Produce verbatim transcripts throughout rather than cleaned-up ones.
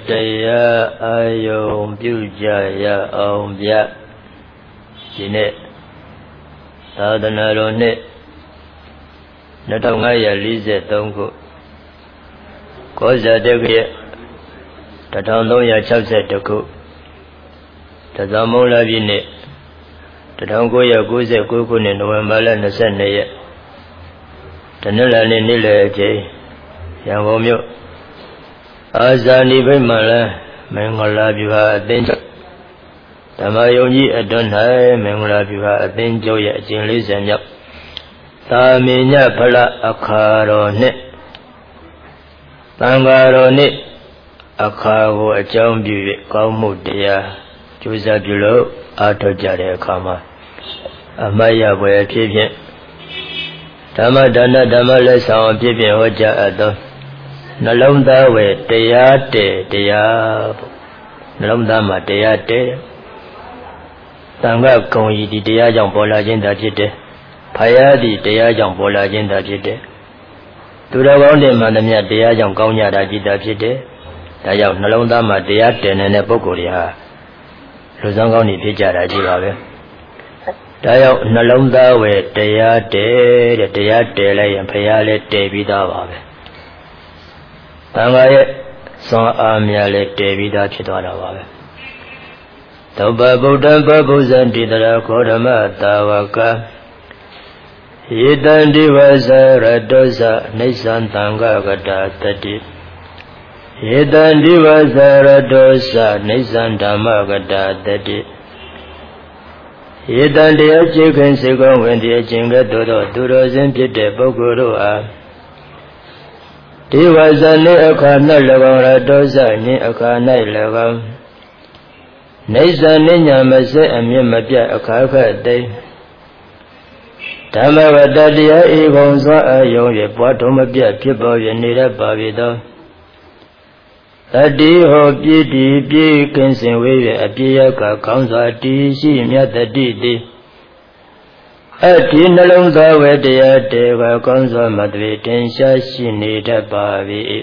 တရားအာယုံပြုကြရအောင်ဗျဒီနေ့သာသနာတော်နှစ်နှစ်ထောင်ငါးရာလေးဆယ်သုံးခုကောဇာတက္ကရာတစ်ထောင်သုံးရာခြောက်ဆယ်တစ်ခုတဇမုံလပြည့်နှစ်တစ်ထောင်ကိုးရာကိုးဆယ်ကိုးခုနှစ်နိုဝင်ဘာလ၂၂ရက်တနင်္လာနေ့နေ့လယ်အချိန်ရန်ကုန်မြို့အာဇာနည်ဗိမာန်လမ်းမင်္ဂလာဗျူဟာအသင်းချုပ်ဓမ္မယုံကြီးအတွန်း၌မင်္ဂလာဗျူဟာအသင်းချုပ်ရဲ့အကျဉ်လေးဆယ်မြောက်သာမညဖလအခါတော်နှင့်သံဃာတော်နှင့်အခါကိုအကြောင်းပြု၍ကောင်းမှုတရားကျိုးစားပြုလို့အားထုတ်ကြတဲ့အခါမှာအမတ်ရပွဲအဖြစ်ဖြင့်ဓမ္မဒါနဓမ္မလက်ဆောင်အဖြစ်ဖြင့်ဟောကြားအပ်သောနှလုံးသားဝယ်တရားတည်တရားပေါ့နှလုံးသားမှာတရားတည်သံဃာကုံဤဒီတရားကြောင့်ပေါ်လာခြင်းသာဖြစ်တယ်ဖယားသည်တရားကြောင့်ပေါ်လာခြင်းသာဖြစ်တယ်သူတော်ကောင်းတွေမှန်သမျှတရားကြောင့်ကောင်းကြတာจิตသာဖြစ်တယ်ဒါကြောင့်နှလုံးသားမှာတရားတည်နေတဲ့ပုဂ္ဂိုလ်တွေဟာလူဆောင်ကောင်းတွေဖြစ်ကြတာကြီးပါပဲဒါကြောင့်နှလုံးသားဝယ်တရားတည်တဲ့တရားတည်လိုက်ရင်ဖယားလည်းတည်ပြီးသားပါပဲသံဃာရဲ့စွမ်းအားများလည်းတည်ပြီးသားဖြစ်သွားတာပါပဲသောပဗုဒ္ဓံပဗုဇံတိတရာခောဓမ္မတာဝကယေတံဒီဝဇရတောဇနိစ္စံသံဃကတာတတိယေတံဒီဝဇရတောဇနိစ္စံဓမ္မကတာတတိယေတံတရားချေခင်စေကောင်းဝင်ဒီအကျင့်ကဲ့သို့သောသူတော်စင်ဖြစ်တဲ့ပုဂ္ဂိုလ်တို့အားဒီဝဇနိအခါ၌၎င်းရတောဇနိအခါ၌၎င်းနိစ္စနိညာမစဲအမြင့်မပြတ်အခါခတ်သိဓမ္မဝတ္တတရားဤကုံစွာအယုံ၍ပွားထုံးမပြတ်ဖြစ်ပေါ်၍နေရပါပြီသောတတိဟောပြည့်တည်ပြည့်ကင်းစင်ဝေး၍အပြည့်ရကကောင်းစွာတည်ရှိမြတ်တတိတိအဒီနှလုံးသားဝေတရားတေဝကောင်းစွာမသွေတင်ရှားရှိနေတတ်ပါ၏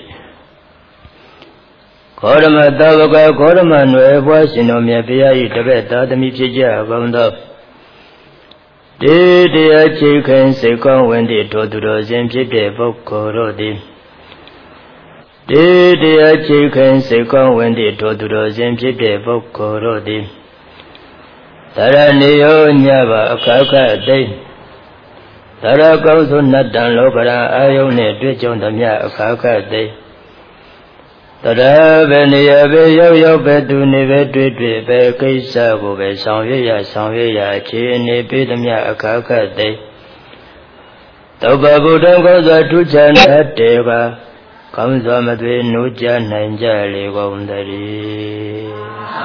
ခောဓမ္မတဝကခောဓမ္မနွယ်ဘွားရှင်တော်မြတ်ဘုရား၏တပည့်သားသမီးဖြစ်ကြကုန်သောတေတရားချေခင်စေကောင်းဝင်သည့်ထိုသူတော်စင်ဖြစ်တဲ့ပုဂ္ဂိုလ်တို့သည်တေတရားချေခင်စေကောင်းဝင်သည့်ထိုသူတော်စင်ဖြစ်တဲ့ပုဂ္ဂိုလ်တို့သည်သရဏီယောညပါအခါခတ်သိသရကောင်းစွနတ်တံလောကရအာယုန်နှင့်တွေ့ကြုံသမျှအခါခတ်သိတရဘေနေရဘေရောက်ရောက်ပဲသူနေပဲတွေ့တွေ့ပဲကိစ္စကိုပဲဆောင်ရွက်ရဆောင်ရွက်ရအခြေအနေပေးသမျှအခါခတ်သိသောဘဗုဒ္ဓံကောစွာထူးခြားတဲ့ပါကောင်းစွာမသွေနိုးကြနိုင်ကြလေကုန်တည်း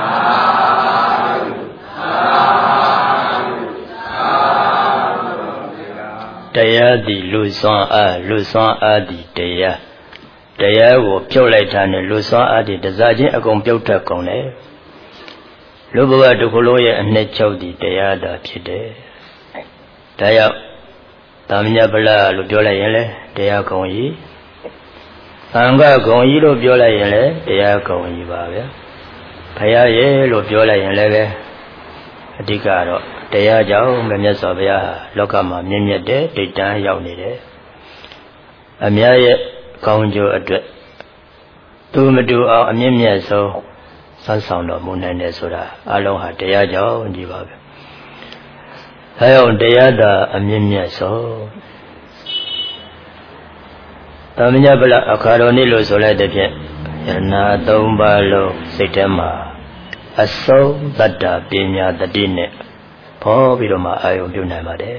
တရားသည်လူစွမ်းအားလူစွမ်းအားသည်တရားတရားကိုပြုတ်လိုက်တာနဲ့လူစွမ်းအားသည်တစားချင်းအကုန်ပြုတ်ထွက်ကုန်တယ်လူဘဝတစ်ခုလုံးရဲ့အနှစ်ချုပ်သည်တရားသာဖြစ်တယ်ဒါကြောင့်သာမညပလလို့ပြောလိုက်ရင်လေတရားကုံကြီးသံဃာကုံကြီးလို့ပြောလိုက်ရင်လေတရားကုံကြီးပါဗျာဘုရားရဲ့လို့ပြောလိုက်ရင်လည်းပဲအဓိကတော့တရားကြောင့်မြတ်စွာဘုရားဟာလောကမှာမြင့်မြတ်တဲ့ဒိဋ္ဌာန်ရောက်နေတယ်အများရဲ့ကောင်းကျိုးအတွက်သူမတူအောင်အမြင့်မြတ်ဆုံးဆွမ်းဆောင်တော်မူနိုင်တယ်ဆိုတာအလုံးဟာတရားကြောင့်ဒီပါပဲအဲအောင်တရားသာအမြင့်မြတ်ဆုံးသမညပလအခါတော်နေ့လို့ဆိုလိုက်တဲ့ဖြင့်ယနာသုံးပါးလုံးစိတ်ထဲမှာအဆုံးတတ္တပညာတတိနဲ့ဖော်ပြီးတော့မှအာယုံပြုနိုင်ပါတယ်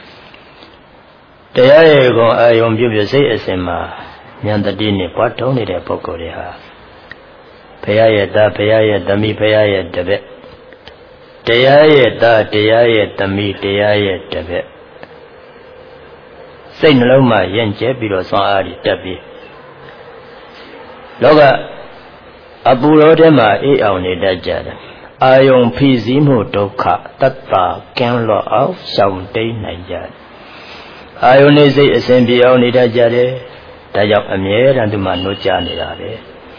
တရားရဲ့ကောင်အာယုံပြုပြစိတ်အစဉ်မှာဉာဏ်တတိနဲ့ပွားထုံးနေတဲ့ပုဂ္ဂိုလ်တွေဟာဘုရားရဲ့သားဘုရားရဲ့သမီးဘုရားရဲ့တပည့်တရားရဲ့သားတရားရဲ့သမီးတရားရဲ့တပည့်စိတ်နှလုံးမှာယဉ်ကျေးပြီးတော့စွမ်းအားကြီးတက်ပြီးလောကအပူရောထဲမှာအေးအောင်နေတတ်ကြတယ်အာယုံဖိစီးမှုဒုက္ခတတ္တကင်းလော့အောင်ရှောင်တိန်နိုင်ကြတယ်အာယုန်နေစိတ်အစဉ်ပြေအောင်နေတတ်ကြတယ်ဒါကြောင့်အမြဲတမ်းသူမှနှုတ်ကြနေတာပဲ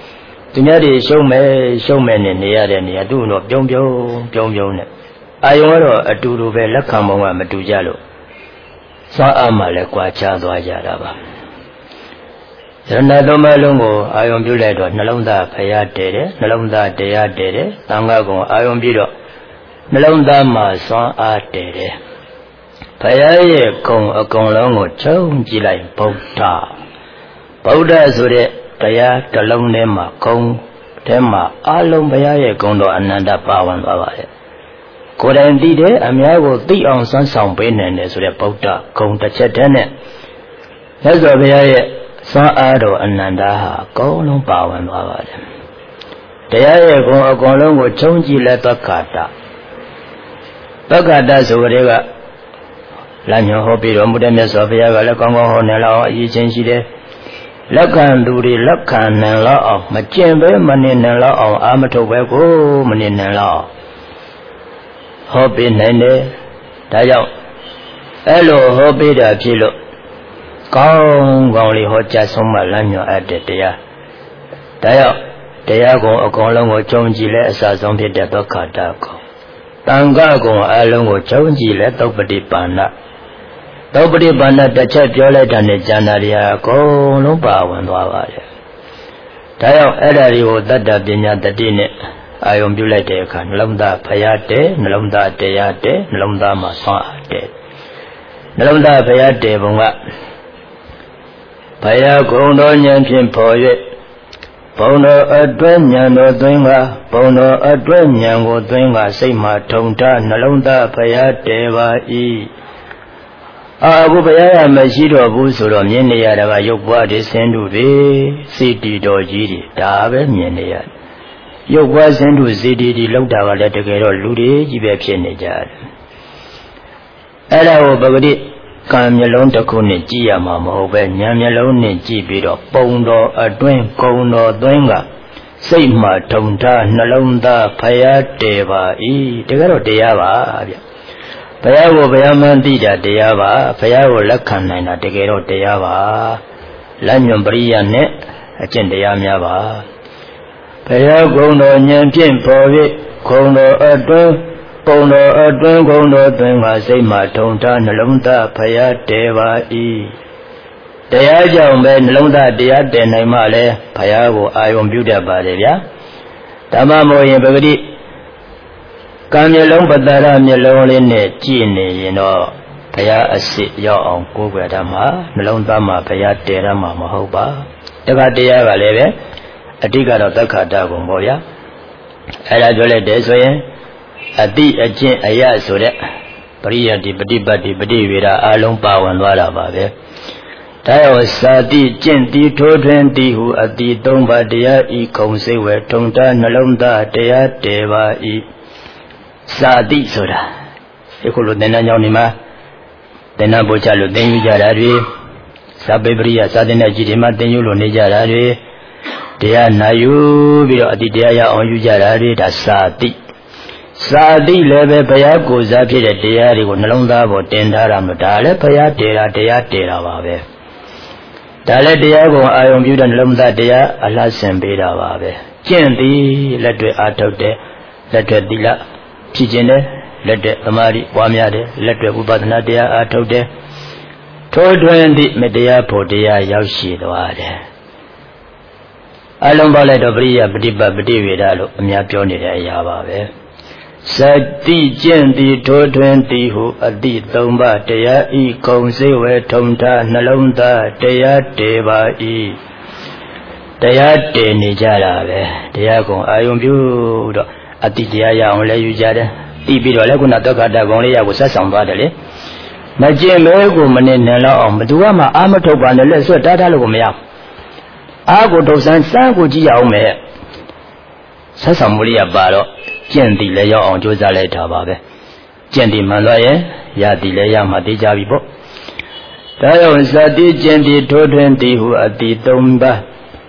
သူများတွေရှုံးမယ်ရှုံးမယ်နဲ့နေရတဲ့နေရာသူ့တော့ပြုံးပြုံးပြုံးပြုံးနဲ့အာယုံကတော့အတူတူပဲလက်ခံပုံကမတူကြလို့စွမ်းအားမှလည်းကြွားချသွားကြတာပါယရဏသုံးပါးလုံးကိုအာယုံပြုလိုက်တော့နှလုံးသားဖျားတည်တယ်နှလုံးသားတရားတည်တယ်သံဃာကုံအာယုံပြုတော့နှလုံးသားမှာစွမ်းအားတည်တယ်ဘုရားရဲ့ကုံအကုန်လုံးကိုခြုံကြည့်လိုက်ဗုဒ္ဓဗုဒ္ဓဆိုတဲ့တရားတစ်လုံးထဲမှာကုံထဲမှာအလုံးဘုရားရဲ့ကုံတော်အနန္တပါဝင်သွားပါတယ်ကိုယ်တိုင်သိတယ်အများကိုသိအောင်စွမ်းဆောင်ပေးနိုင်တယ်ဆိုတဲ့ဗုဒ္ဓဂုံတစ်ချက်တည်းနဲ့မြတ်စွာဘုရားရဲ့စွမ်းအားတော်အနန္တဟာအကုန်လုံးပါဝင်သွားပါတယ်တရားရဲ့ဂုံအကုန်လုံးကိုခြုံကြည့်လဲသက္ကာတသက္ကာတဆိုတဲ့ကလမ်းညွှန်ဟောပြီးတော်မူတဲ့မြတ်စွာဘုရားကလည်းကောင်းကောင်းဟောနေလောက်အရေးချင်းရှိတယ်လက်ခံသူတွေလက်ခံနိုင်လောက်အောင်မကျင့်ပဲမနေနိုင်လောက်အောင်အာမထုတ်ပဲကိုမနေနိုင်လောက်ဟောပေးနိုင်တယ်ဒါကြောင့်အဲ့လိုဟောပေးတာဖြစ်လို့ကောင်းကောင်းလေးဟောကြားဆုံးမလမ်းညွှန်အပ်တဲ့တရားဒါကြောင့်တရားကုံအကုန်လုံးကိုကြုံကြည်လဲအစဆုံးဖြစ်တဲ့သောခါတကုံတန်ခါကုံအလုံးကိုကြုံကြည်လဲသုပ္ပတိပါဏသုပ္ပတိပါဏတစ်ချက်ပြောလိုက်တာနဲ့ဉာဏ်ဓာတ်အကုန်လုံးပါဝင်သွားပါတယ်ဒါကြောင့်အဲ့ဒါတွေကိုတတ္တပညာတတိနဲ့အာယုံပြုလိုက်တဲ့အခါနှလုံးသားဖျားတဲ့နှလုံးသားတရားတဲ့နှလုံးသားမှာဆွမ်းအားတဲ့နှလုံးသားဖျားတဲ့ဘုံကဘုရားကုံတော်ဉာဏ်ဖြင့်ဖော်၍ဘုံတော်အတွဲဉာဏ်တော်သွင်းကဘုံတော်အတွဲဉာဏ်ကိုသွင်းကစိတ်မှာထုံထားနှလုံးသားဖျားတဲ့ပါ၏အာအခုဘုရားရမရှိတော့ဘူးဆိုတော့မြင်နေရတာကရုပ်ဘွားတွေဆင်းတုတွေစိတ္တိတော်ကြီးတွေဒါပဲမြင်နေရတယ်ရုပ်ဘွားဆင်းတုစိတ္တိတွေလောက်တာကလည်းတကယ်တော့လူတွေကြီးပဲဖြစ်နေကြတယ်အဲ့ဒါကိုပဂတိကံမျက်လုံးတစ်ခုနဲ့ကြည့်ရမှာမဟုတ်ပဲဉာဏ်မျက်လုံးနဲ့ကြည့်ပြီးတော့ပုံတော်အတွင်းကုံတော်သွင်းကစိတ်မှထုံထားနှလုံးသားဖျားတယ်ပါ၏တကယ်တော့တရားပါဗျဘုရားကိုဘုရားမှန်သိတာတရားပါဘုရားကိုလက်ခံနိုင်တာတကယ်တော့တရားပါလမ်းညွန်ပရိယနဲ့အကျင့်တရားများပါဘုရားကုံတော်ဉာဏ်ဖြင့်ပေါ်၍ကုံတော်အတွင်းကုံတော်အတွင်းကုံတော်သွင်းကစိတ်မှထုံထားနှလုံးသားဖျားတယ်ပါ၏တရားကြောင့်ပဲနှလုံးသားတရားတည်နိုင်မှလည်းဘုရားကိုအာယုံပြုတတ်ပါတယ်ဗျာဓမ္မမို့ရင်ပဂတိကံမျက်လုံးပတ္တရမျက်လုံးလေးနဲ့ကြည့်နေရင်တော့ဘုရားအစ်စ်ရောက်အောင်ကိုယ်ွယ်ဓမ္မနှလုံးသားမှာဘုရားတည်ရမှာမဟုတ်ပါတခါတရားကလည်းပဲအတိကတော့သက္ခာတကုံပေါ့ဗျာအဲ့ဒါပြောလိုက်တယ်ဆိုရင်အတိအကျင့်အယဆိုတဲ့ပရိယတိပฏิပတ်တိပฏิဝေဒအလုံးပါဝင်သွားတာပါပဲဒါရောစာတိကျင့်တိထိုးထွင်းတိဟုအတိသုံးပါးတရားဤခုံစိတ်ဝဲထုံတာနှလုံးသားတရားတည်ပါ၏စာတိဆိုတာအခုလိုသင်္นานကြောင့်ဒီမှာသင်္นานပို့ချလို့သင်ယူကြတာတွေစာပေပရိယစာသင်တဲ့ကြီးတွေမှာသင်ယူလို့နေကြတာတွေတရားနာယူပြီးတော့အတိတရားရအောင်ယူကြတာတွေဒါစာတိစာတိလည်းပဲဘုရားကိုယ်စားဖြစ်တဲ့တရားတွေကိုနှလုံးသားပေါ်တင်ထားတာမဒါလည်းဘုရားတည်တာတရားတည်တာပါပဲဒါလည်းတရားကိုအာယုံပြုတဲ့နှလုံးသားတရားအလှဆင်ပေးတာပါပဲကျင့်သည်လက်တွေ့အာထုတ်တယ်လက်တွေ့သီလဖြစ်ခြင်းတယ်လက်တွေ့သမာဓိပွားများတယ်လက်တွေ့ဥပဒနာတရားအာထုတ်တယ်ထိုးထွင်းသည့်မတရားဖို့တရားရောက်ရှိသွားတယ်အလုံးပေါက်လိုက်တော့ပရိယပฏิပတ်ပฏิဝေဒလို့အများပြောနေတဲ့အရာပါပဲစတိကျင့်သည်ထိုးထွင်းသည်ဟုအတိသုံးပါးတရားဤကုံစိတ်ဝဲထုံထားနှလုံးသားတရားတည်ပါ၏တရားတည်နေကြတာပဲတရားကုံအာယုံပြုတော့အတိတရားရအောင်လဲယူကြတယ်ပြီးပြီးတော့လည်းခုနသောကတကုံလေးရကိုဆက်ဆောင်သွားတယ်လေမကျင့်မဲကိုမနေနိုင်တော့အောင်ဘသူကမှအာမထုတ်ပါနဲ့လက်ဆွတ်တားထားလို့ကိုမရအာကိုထုတ်စမ်းစမ်းကိုကြည့်ရအောင်မယ်ဆက်ဆောင်မှုလေးရပါတော့ကျင့်သည်လည်းရောက်အောင်ကြိုးစားလိုက်တာပါပဲကျင့်သည်မှန်တော့ရင်ရသည်လည်းရမှသိကြပြီပေါ့ဒါကြောင့်ဇတိကျင့်သည်ထိုးထွင်းသည်ဟုအတိသုံးပါး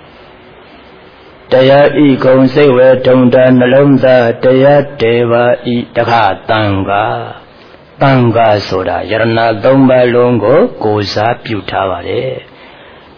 တရားဤကုံစိတ်ဝဲထုံတာနှလုံးသားတရားတည်ပါဤတခါတန်ခါတန်ခါဆိုတာယရဏသုံးပါးလုံးကိုကိုယ်စားပြုထားပါတယ်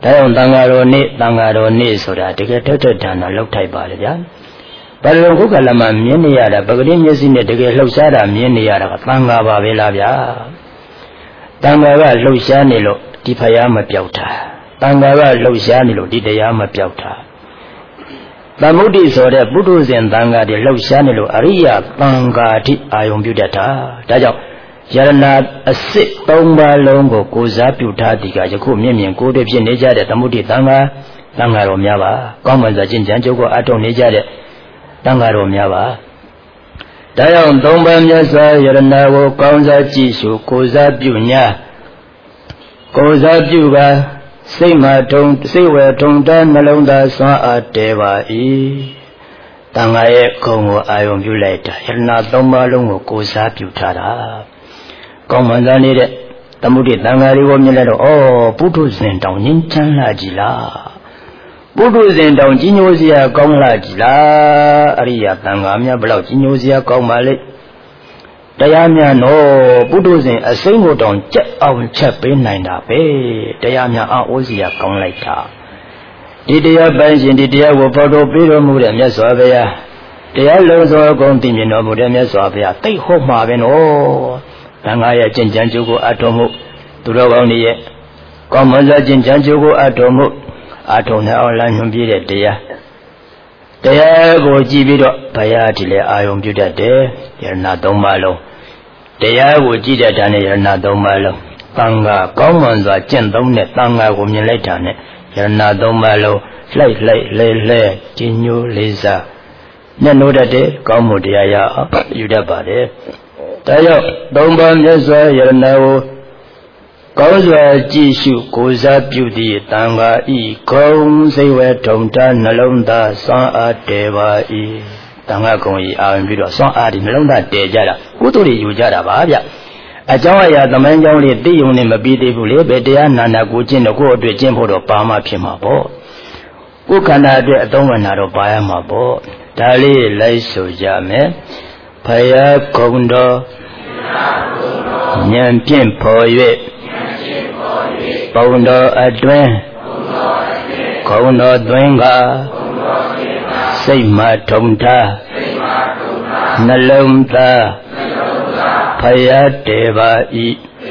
ဒါကြောင့်တန်ဃာတော်နေ့တန်ဃာတော်နေ့ဆိုတာတကယ်ထွက်ထွက်တန်တာလောက်ထိုက်ပါလေဗျာဘာလို့ခုကလမှာမြင်နေရတာပဂတိမျက်စိနဲ့တကယ်လှုပ်ရှားတာမြင်နေရတာကတန်ဃာပါပဲလားဗျာတန်ဃာကလှုပ်ရှားနေလို့ဒီဖယားမပြောက်တာတန်ဃာကလှုပ်ရှားနေလို့ဒီတရားမပြောက်တာသမုဒ္ဒိဆိုတဲ့ပုထုဇဉ်တန်ဃာတွေလှုပ်ရှားနေလို့အရိယတန်ဃာတိအာယုံပြုတတ်တာဒါကြောင့်ယရဏအစစ်သုံးပါးလုံးကိုကိုးစားပြုထားသည်ကယခုမြင့်မြင့်ကိုးတွေ့ဖြစ်နေကြတဲ့သမုဒ္ဒိတန်ဃာတန်ဃာတော်များပါကောင်းမှန်စွာကျင့်ကြံကြိုးကိုအထောက်နေကြတဲ့တန်ဃာတော်များပါဒါကြောင့်သုံးပါးမြတ်စွာယရဏကိုကောင်းစားကြည့်ရှုကိုးစားပြုညာကိုးစားပြုပါစိတ်မှာထုံစိတ်ဝဲထုံတန်းနှလုံးသားစွမ်းအားတဲပါ၏တန်ဃာရဲ့ခုံကိုအာယုံပြုလိုက်တာယရဏသုံးပါးလုံးကိုကိုးစားပြုထားတာကောင်းမှန်စွာနေတဲ့သမုဒိတန်ဃာတွေကိုမြင်လိုက်တော့ဩပုထုဇဉ်တောင်ငြင်းချမ်းလာကြည်လားပုထုဇဉ်တောင်ကြီးညိုစရာကောင်းလာကြည်လားအရိယတန်ဃာများဘလောက်ကြီးညိုစရာကောင်းပါလိမ့်တရားများတော့ပုထုဇဉ်အစိမ့်ကိုတောင်ကြက်အောင်ချက်ပေးနိုင်တာပဲတရားများအအိုးစရာကောင်းလိုက်တာဒီတရားပိုင်းရှင်ဒီတရားကိုပေါ်တော်ပေးတော်မူတဲ့မြတ်စွာဘုရားတရားလုံးစုံအကုန်သိမြင်တော်မူတဲ့မြတ်စွာဘုရားသိဟုတ်မှာပဲနော်တန်ဃာရဲ့ကျင့်ကြံကြိုးကိုအတော်မှုသူတော်ကောင်းတွေရဲ့ကောင်းမွန်စွာကျင့်ကြံကြိုးကိုအတော်မှုအထုံနဲ့အောင်လမ်းညွှန်ပြတဲ့တရားတရားကိုကြည့်ပြီးတော့ဘုရားဒီလေအာယုံပြုတတ်တယ်ယရဏသုံးပါးလုံးတရားကိုကြည့်တတ်တာနဲ့ယရဏသုံးပါးလုံးတန်ခါကောင်းမွန်စွာကျင့်သုံးတဲ့တန်ခါကိုမြင်လိုက်တာနဲ့ယရဏသုံးပါးလုံးလှိုက်လှိုက်လဲလဲကျဉ်ညိုလေးစားမျက်နှိုးတတ်တဲ့ကောင်းမှုတရားရအောင်ယူတတ်ပါတယ်ဒါကြောင့်သုံးပါးမြတ်စွာယရဏကိုကောင်းစွာကြည့်ရှုကိုးစားပြုသည့်တန်ခါဤခုံစိတ်ဝဲထုံတာနှလုံးသားစွမ်းအားတည်ပါ၏တန်ခါကုံဤအာရုံပြီးတော့စွမ်းအားဒီနှလုံးသားတည်ကြတာကုသိုလ်တွေယူကြတာပါဗျအကြောင်းအရာသမိုင်းကြောင်းလေးသိယုံနဲ့မပြီးသေးဘူးလေဘယ်တရားနာနာကိုကျင့်တော့ကိုယ့်အတွက်ကျင့်ဖို့တော့ပါမှဖြစ်မှာပေါ့ကိုယ်ခန္ဓာအတွက်အသုံးဝင်တာတော့ပါရမှာပေါ့ဒါလေးလိုက်ဆိုကြမယ်ဖယားကုံတော်ဉာဏ်ဖြင့်ဖော်၍ပုံတော်အတွင်းခုံတော်သွင်းကစိတ်မှထုံထားနှလုံးသားဖယားတည်ပါ၏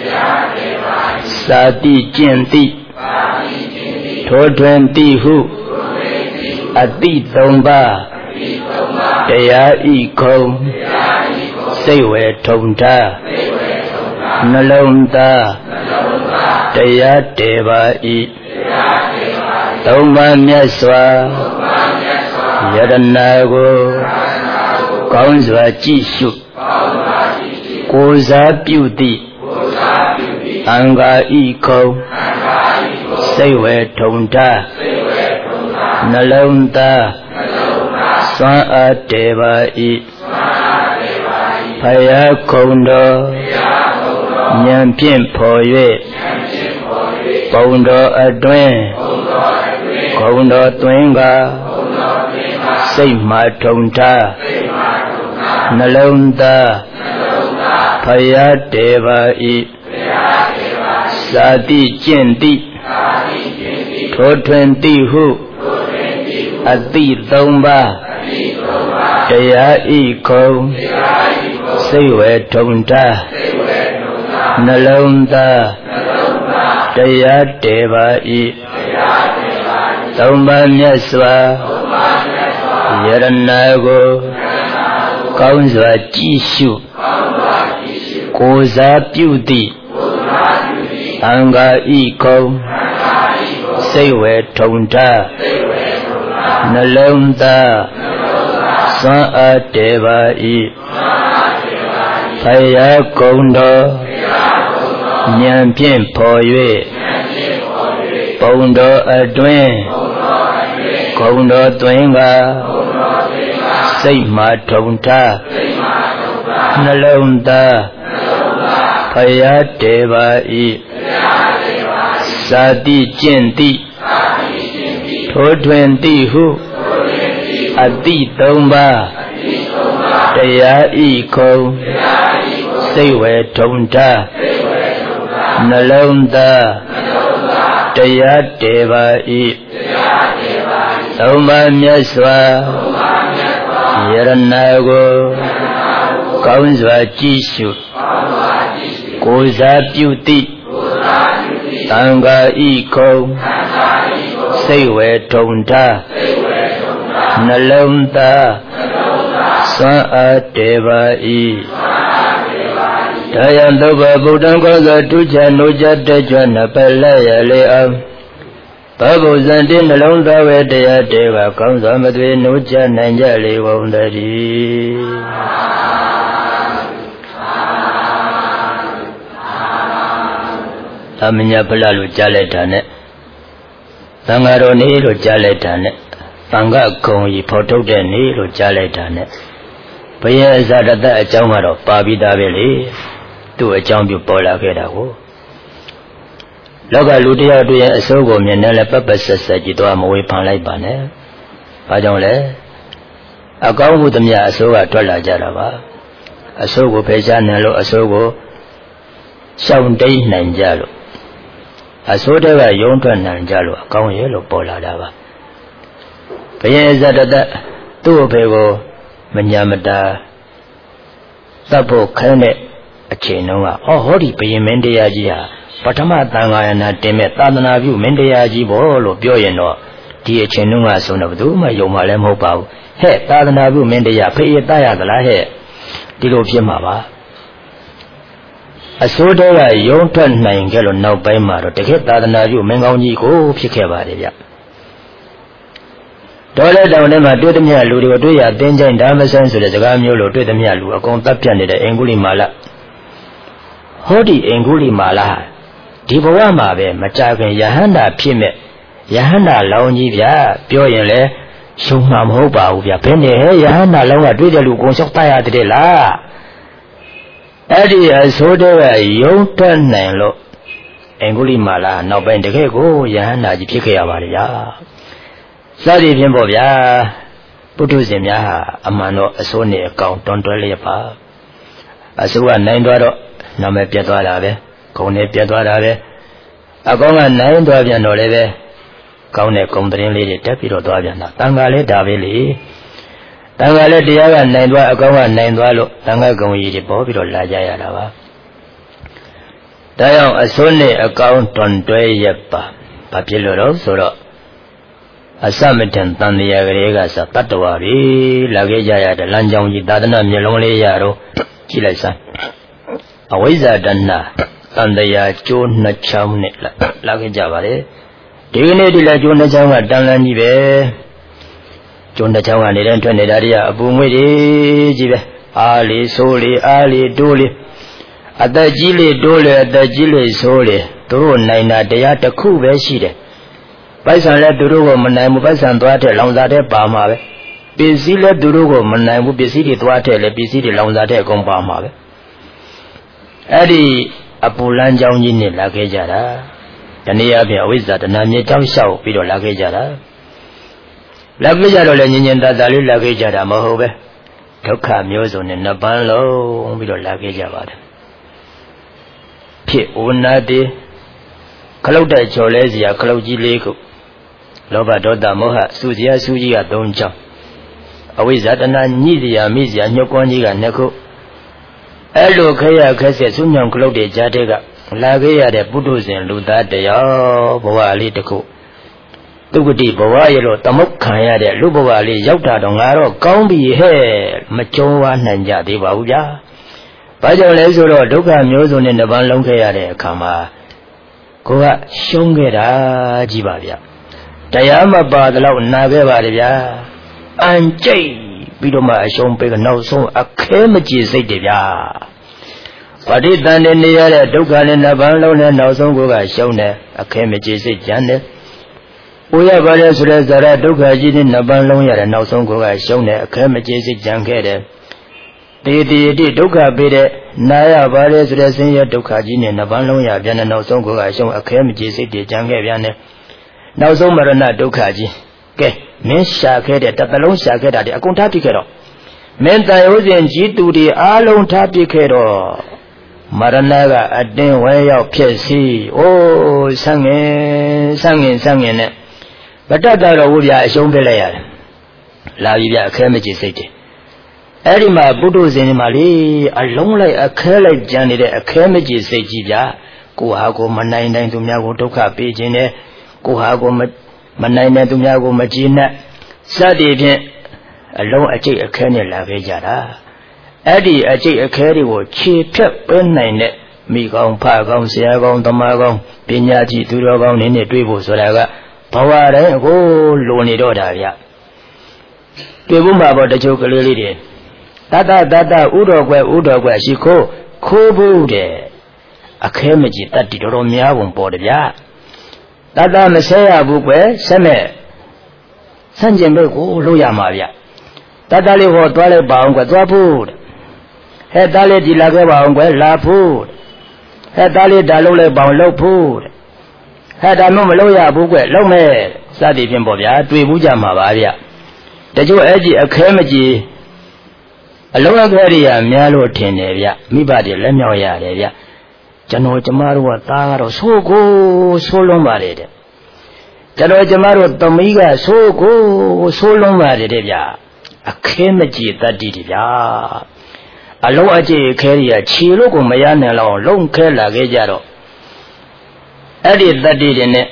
စာတိကျင့်တိထိုတွင်တိဟုအတိသုံးပါးတရားဤခုံစိတ်ဝဲထုံထားနှလုံးသားတရားတည်ပါ၏သုံးပါးမြတ်စွာယရဏကိုကောင်းစွာကြည့်ရှုကိုးစားပြုသည့်အင်္ဂါဤခုံစိတ်ဝဲထုံထားနှလုံးသားစွမ်းအားတည်ပါ၏ဖယားခုံတော်ဉာဏ်ဖြင့်ဖော်၍ပုံတော်အတွင်းခုံတော်သွင်းကစိတ်မှထုံထားနှလုံးသားဖယားတည်ပါ၏စာတိကျင့်တိထိုထွင်တိဟုအတိသုံးပါးတရားဤခုံစိတ်ဝဲထုံထားနှလုံးသားတရားတည်ပါ၏သုံးပါးမြတ်စွာယရဏကိုကောင်းစွာကြည့်ရှုကိုးစားပြုသည့်အင်္ဂါဤခုံစိတ်ဝဲထုံထားနှလုံးသားစွမ်းအားတည်ပါ၏ဖယားကုံတော်ဉာဏ်ဖြင့်ဖော်၍ပုံတော်အတွင်းခုံတော်သွင်းကစိတ်မှထုံထားနှလုံးသားဖယားတည်ပါ၏စာတိကျင့်တိထိုထွင်တိဟုအတိသုံးပါးတရားဤခုံစိတ်ဝဲထုံထားနှလုံးသားဖတရားတေပါဤသုံးပါးမြတ်စွာယရဏကိုကောင်းစွာကြည့်ရှုကိုယ်စားပြုသည့်သံဃာဤခုံစိတ်ဝေထုံထားနှလုံးသားစွမ်းအားတေပါဤတရားသုဘဗုဒ္ဓံကောသောတုချာနိုကြတဲ့ကျွမ်းပလက်ရလေအောင်ဘဘုဇံတိနှလုံးသားဝေတရားတေပါကောင်းစွာမသွေနိုကြနိုင်ကြလေဝုံတည်းသမညာဖလလို့ကြားလိုက်တာနဲ့သံဃာတော်နေလို့ကြားလိုက်တာနဲ့သံဃာကုံကြီးဖော်ထုတ်တဲ့နေလို့ကြားလိုက်တာနဲ့ဘယအစတတအကြောင်းကတော့ပါပြီးသားပဲလေသူ့အကြောင်းပြုပေါ်လာခဲ့တာကိုလောကလူတရားတို့ရဲ့အစိုးကိုမြင်တယ်လဲပပဆက်ဆက်ကြည့်တော့မဝေဖန်လိုက်ပါနဲ့ဘာကြောင့်လဲအကောင်းမှုသမျှအစိုးကထွက်လာကြတာပါအစိုးကိုဖယ်ရှားနိုင်လို့အစိုးကိုရှောင်တိန်နိုင်ကြလို့အစိုးတဲ့ကယုံထွက်နိုင်ကြလို့အကောင်းရဲ့လို့ပေါ်လာတာပါဘယအစတတသူ့အဖေကိုမညာမတာသတ်ဖို့ခိုင်းတဲ့အချိန်တုန်းကဟောဟောဒီဘယင်မင်းတရားကြီးဟာပထမသံဃာယနာတင်မဲ့သာသနာပြုမင်းတရားကြီးဘောလို့ပြောရင်တော့ဒီအချိန်တုန်းကဆိုတော့ဘယ်သူမှယုံမှလည်းမဟုတ်ပါဘူးဟဲ့သာသနာပြုမင်းတရားဖေးရတရသလားဟဲ့ဒီလိုဖြစ်မှာပါအစိုးတဲ့ကယုံထွက်နိုင်ကြလို့နောက်ပိုင်းမှာတော့တကယ်သာသနာပြုမင်းကောင်းကြီးကိုဖြစ်ခဲ့ပါတယ်ဗျတော်လဲတောင်ထဲမှာတွေ့သမျှလူတွေကိုတွေ့ရတင်းကျိုင်းဓမ္မဆန်းဆိုတဲ့စကားမျိုးလို့တွေ့သမျှလူအကုန်တပ်ပြတ်နေတဲ့အင်္ဂုလိမာလဟောဒီအင်္ဂုလိမာလဟာဒီဘဝမှာပဲမကြခင်ယဟန္တာဖြစ်မဲ့ယဟန္တာလောင်းကြီးဗျာပြောရင်လေရှုံမှာမဟုတ်ပါဘူးဗျာဘယ်နဲ့ဟဲ့ယဟန္တာလောင်းကတွေ့တဲ့လူကိုလျှောက်တတ်ရတဲ့လားအဲ့ဒီအစိုးတဲ့ကယုံထွက်နိုင်လို့အင်္ဂုလိမာလနောက်ပိုင်းတကယ်ကိုယဟန္တာကြီးဖြစ်ခဲ့ရပါတယ်ဗျာစသည်ဖြင့်ပေါ့ဗျာပုထုဇဉ်များဟာအမှန်တော့အစိုးနဲ့အကောင်တွန်းတွဲလျက်ပါအစိုးကနိုင်သွားတော့နာမည်ပြတ်သွားတာပဲဂုံနဲ့ပြတ်သွားတာပဲအကောင်ကနိုင်သွားပြန်တော့လည်းပဲကောင်းတဲ့ဂုံသတင်းလေးတွေတက်ပြီးတော့သွားပြန်တာတန်ခါလည်းဒါပဲလေတန်ခါလည်းတရားကနိုင်သွားအကောင်ကနိုင်သွားလို့တန်ခါဂုံကြီးတွေပေါ်ပြီးတော့လာကြရတာပါဒါကြောင့်အစိုးနဲ့အကောင်တွန်းတွဲရက်ပါဘာဖြစ်လို့တော့ဆိုတော့အစမတန်တန်တရားကလေးကစတတ္တဝါတွေလာခဲ့ကြရတဲ့လမ်းကြောင်းကြီးသာသနာမျက်လုံးလေးရတော့ကြည့်လိုက်စမ်းအဝိဇ္ဇာတဏ္ဍတန်တရားကျိုးနှစ်ချောင်းနဲ့လာခဲ့ကြပါလေဒီကနေ့ဒီလာကျိုးနှစ်ချောင်းကတန်လန်းကြီးပဲကျိုးနှစ်ချောင်းကနေတန်းထွက်နေတာတည်းကအပူငွေ့တွေကြီးပဲအားလေးဆိုးလေးအားလေးတိုးလေးအသက်ကြီးလေးတိုးလေးအသက်ကြီးလေးဆိုးလေးသူတို့နိုင်တာတရားတစ်ခုပဲရှိတယ်ပိုက်ဆံလည်းသူတို့ကိုမနိုင်ဘူးပိုက်ဆံသွားတဲ့လောင်စာတဲ့ပါမှာပဲပစ္စည်းလည်းသူတို့ကိုမနိုင်ဘူးပစ္စည်းတွေသွားတဲ့လည်းပစ္စည်းတွေလောင်စာတဲ့အကုန်ပါမှာပဲအဲ့ဒီအပူလန်းချောင်းကြီးနဲ့လာခဲ့ကြတာဒီနေ့အပြင်အဝိဇ္ဇာတဏှာမြေတောင်းလျှောက်ပြီးတော့လာခဲ့ကြတာလာခဲ့ကြတော့လည်းညင်ညင်သာသာလေးလာခဲ့ကြတာမဟုတ်ပဲဒုက္ခမျိုးစုံနဲ့နှစ်ပန်းလုံးပြီးတော့လာခဲ့ကြပါတယ်ဖြစ်ဝနာတိခလုတ်တဲ့ချော်လဲစရာခလုတ်ကြီးလေးခုလောဘဒေါသမောဟစူစရာစူကြီးကသုံးချောင်းအဝိဇ္ဇာတဏှာညှိစရာမိစရာညှော့ကွန်းကြီးကနှစ်ခုအဲ့လိုခရခက်ဆက်စုညောင်ခလုတ်တွေကြားတဲ့ကလာခဲ့ရတဲ့ပုထုဇဉ်လူသားတယောက်ဘဝလေးတစ်ခုသူကတိဘဝရဲ့လို့သမုတ်ခံရတဲ့လူဘဝလေးရောက်တာတော့ငါတော့ကောင်းပြီဟဲ့မကြုံဝါနိုင်ကြသေးပါဘူးဗျာဘာကြောင့်လဲဆိုတော့ဒုက္ခမျိုးစုံနဲ့နှပန်းလုံးခဲ့ရတဲ့အခါမှာကိုကရှုံးခဲ့တာကြီးပါဗျတရားမပါတော့နာခဲ့ပါတယ်ဗျာအန်ကျိတ်ပြီးတော့မှအရှုံးပေးကနောက်ဆုံးအခဲမကြေစိတ်တယ်ဗျာပဋိသန္ဓေနေရတဲ့ဒုက္ခနဲ့နှစ်ပန်းလုံးနဲ့နောက်ဆုံးကိုကရှုံးတယ်အခဲမကြေစိတ်ကြမ်းတယ်။ကိုရပါလေဆိုတဲ့ဇာရဒုက္ခကြီးနဲ့နှစ်ပန်းလုံးရတဲ့နောက်ဆုံးကိုကရှုံးတယ်အခဲမကြေစိတ်ကြမ်းခဲ့တယ်။တေတီတိဒုက္ခပေးတဲ့နာရပါလေဆိုတဲ့ဆင်းရဲဒုက္ခကြီးနဲ့နှစ်ပန်းလုံးရပြန်တဲ့နောက်ဆုံးကိုကရှုံးအခဲမကြေစိတ်ကြမ်းခဲ့ပြန်တယ်။နောက်ဆုံးမရဏဒုက္ခကြီးကဲမင်းရှာခဲ့တဲ့တစ်ပလုံးရှာခဲ့တာဒီအကုန်ထားပြခဲ့တော့မင်းတန်ရိုးစဉ်ကြီးသူတွေအားလုံးထားပြခဲ့တော့ Maranaga Adin way of Piesi, oh, sangin, sangin, sangin it. But that would be a shown belay. La Via Clemiji City. Erima Buddhas in Mali, a long like a curly journey, a Clemiji City, Kuhago Manai to Miago Toka Pijine, Kuhago Manai to Miago Magina, Sadi. Alone a jay a canny la vejara. Eddie a jay a carry will cheap up when nine me gone, Pagong, Siagong, Tomagong, Pinyati, Turagong in the Tribu Soraga, Power and go lonely daughter. Pibumba about the chocolate. Tata, Tata, Udogwe, Udogwe, she called Kobude. A chemiji that did Romia won't board ya. Tata Messiah Bukwe, Seme Sanjembo, Luya Maria. Tadali ho toilet bound with the food. Head dali di lage bound with la food. Head dali dalole bound low food. Head a no loya book with low me. Sadi Pimbovia, Twibuja Mavaria. The Joe Edgy a chemiji. A lower area, Mialo Teneria, Mibadi, Lemioya area. Jano Jamaru, Taro, so go, so long married. Jano Jamaru, Domiga, so go, so long married. A chemiji that did ya. A low aji carrier, Chilogo Mayana, long Kela Gejaro. Edit that did in it.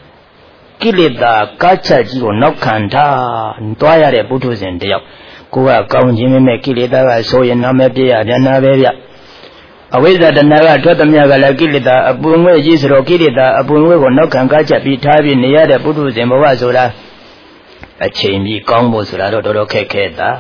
Kilida, Kachaji, no canta, Toya de Butus and Deo. Kua Kaun Jimmy Kilida, so in Namabia, Janavia. Away that the Naga Totamiaga Kilida, a Bunwe Jisro Kilida, a Bunwe, no Kankacha, be Tavi near the Butus and Movazura. A change combo Surado Kekeda.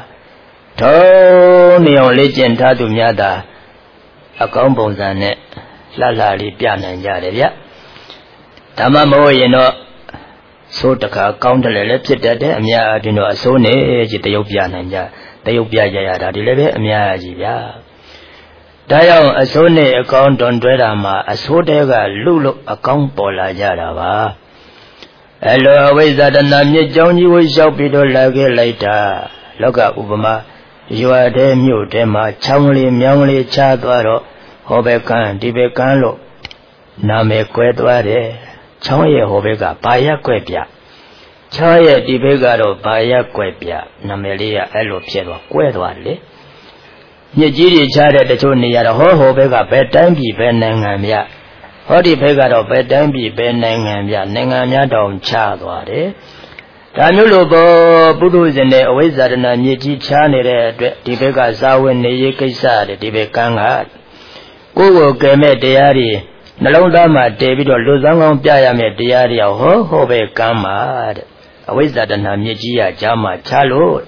Tony on legend Tatumiada. A combo zane. La la Lipiana and Yaria. Tamamo, you know. Sotaka counter lepsit at Amia, you know, a sone, Jitayopian and Ya, Tayopia Yada, Dilebe, Amia Jia. Dial a sone account on Dredama, a sotega Lulu account Pola Yadava. Hello, always that an amia John you will shall be later. Look up, Ubama. You are the mute, Emma, Changli, Myangli, Chadwaro, Hobekan, Tibekanlo. Name Quetware, Changye Hobeka, Paya Quepia. Chaya Tibegaro, Paya Quepia, Namelia, Elo Piero, Quetwale. Yajiri Chada the Tony at a Hobeka, bedtime, Benangamia. Hodi Pegado, bedtime, Benangamia, Nangamia, Dom Chadware. Tanulobo, Budus and the always that an Yaji Chanere, Tibega Zawin, the Yakisa, the Tibekanga. Go Game Diari, Nalondama, David or Luzangon Piame Diari, Ho Hobe Kamad. Always that an Amijia Jama Chalo.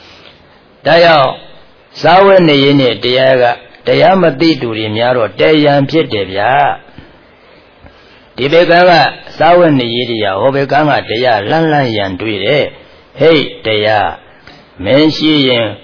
Daya Zawin the Yene Diaga, Dayamati to Rimiaro, Dayam Pietevia. Tibeganga, Sawan the Yidia, Hobeganga, Dea, Lanlan Yan Duide, Hey, Dea, Menshi,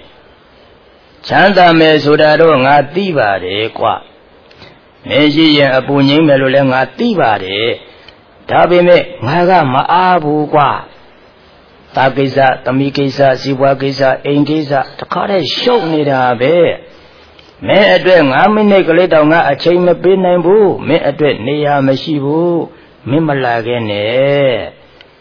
Chanda me Sudaro, Nativa de Qua. Menshi, Apunim, Melulang, Nativa de Tabime, Naga, Maabu Qua. Takisa, Tamikisa, Siwakisa, Inkisa, the cottage show me the bear. Me adwen amine kaleta nga achain me pe nain bu me adwen neya mashi bu me malage ne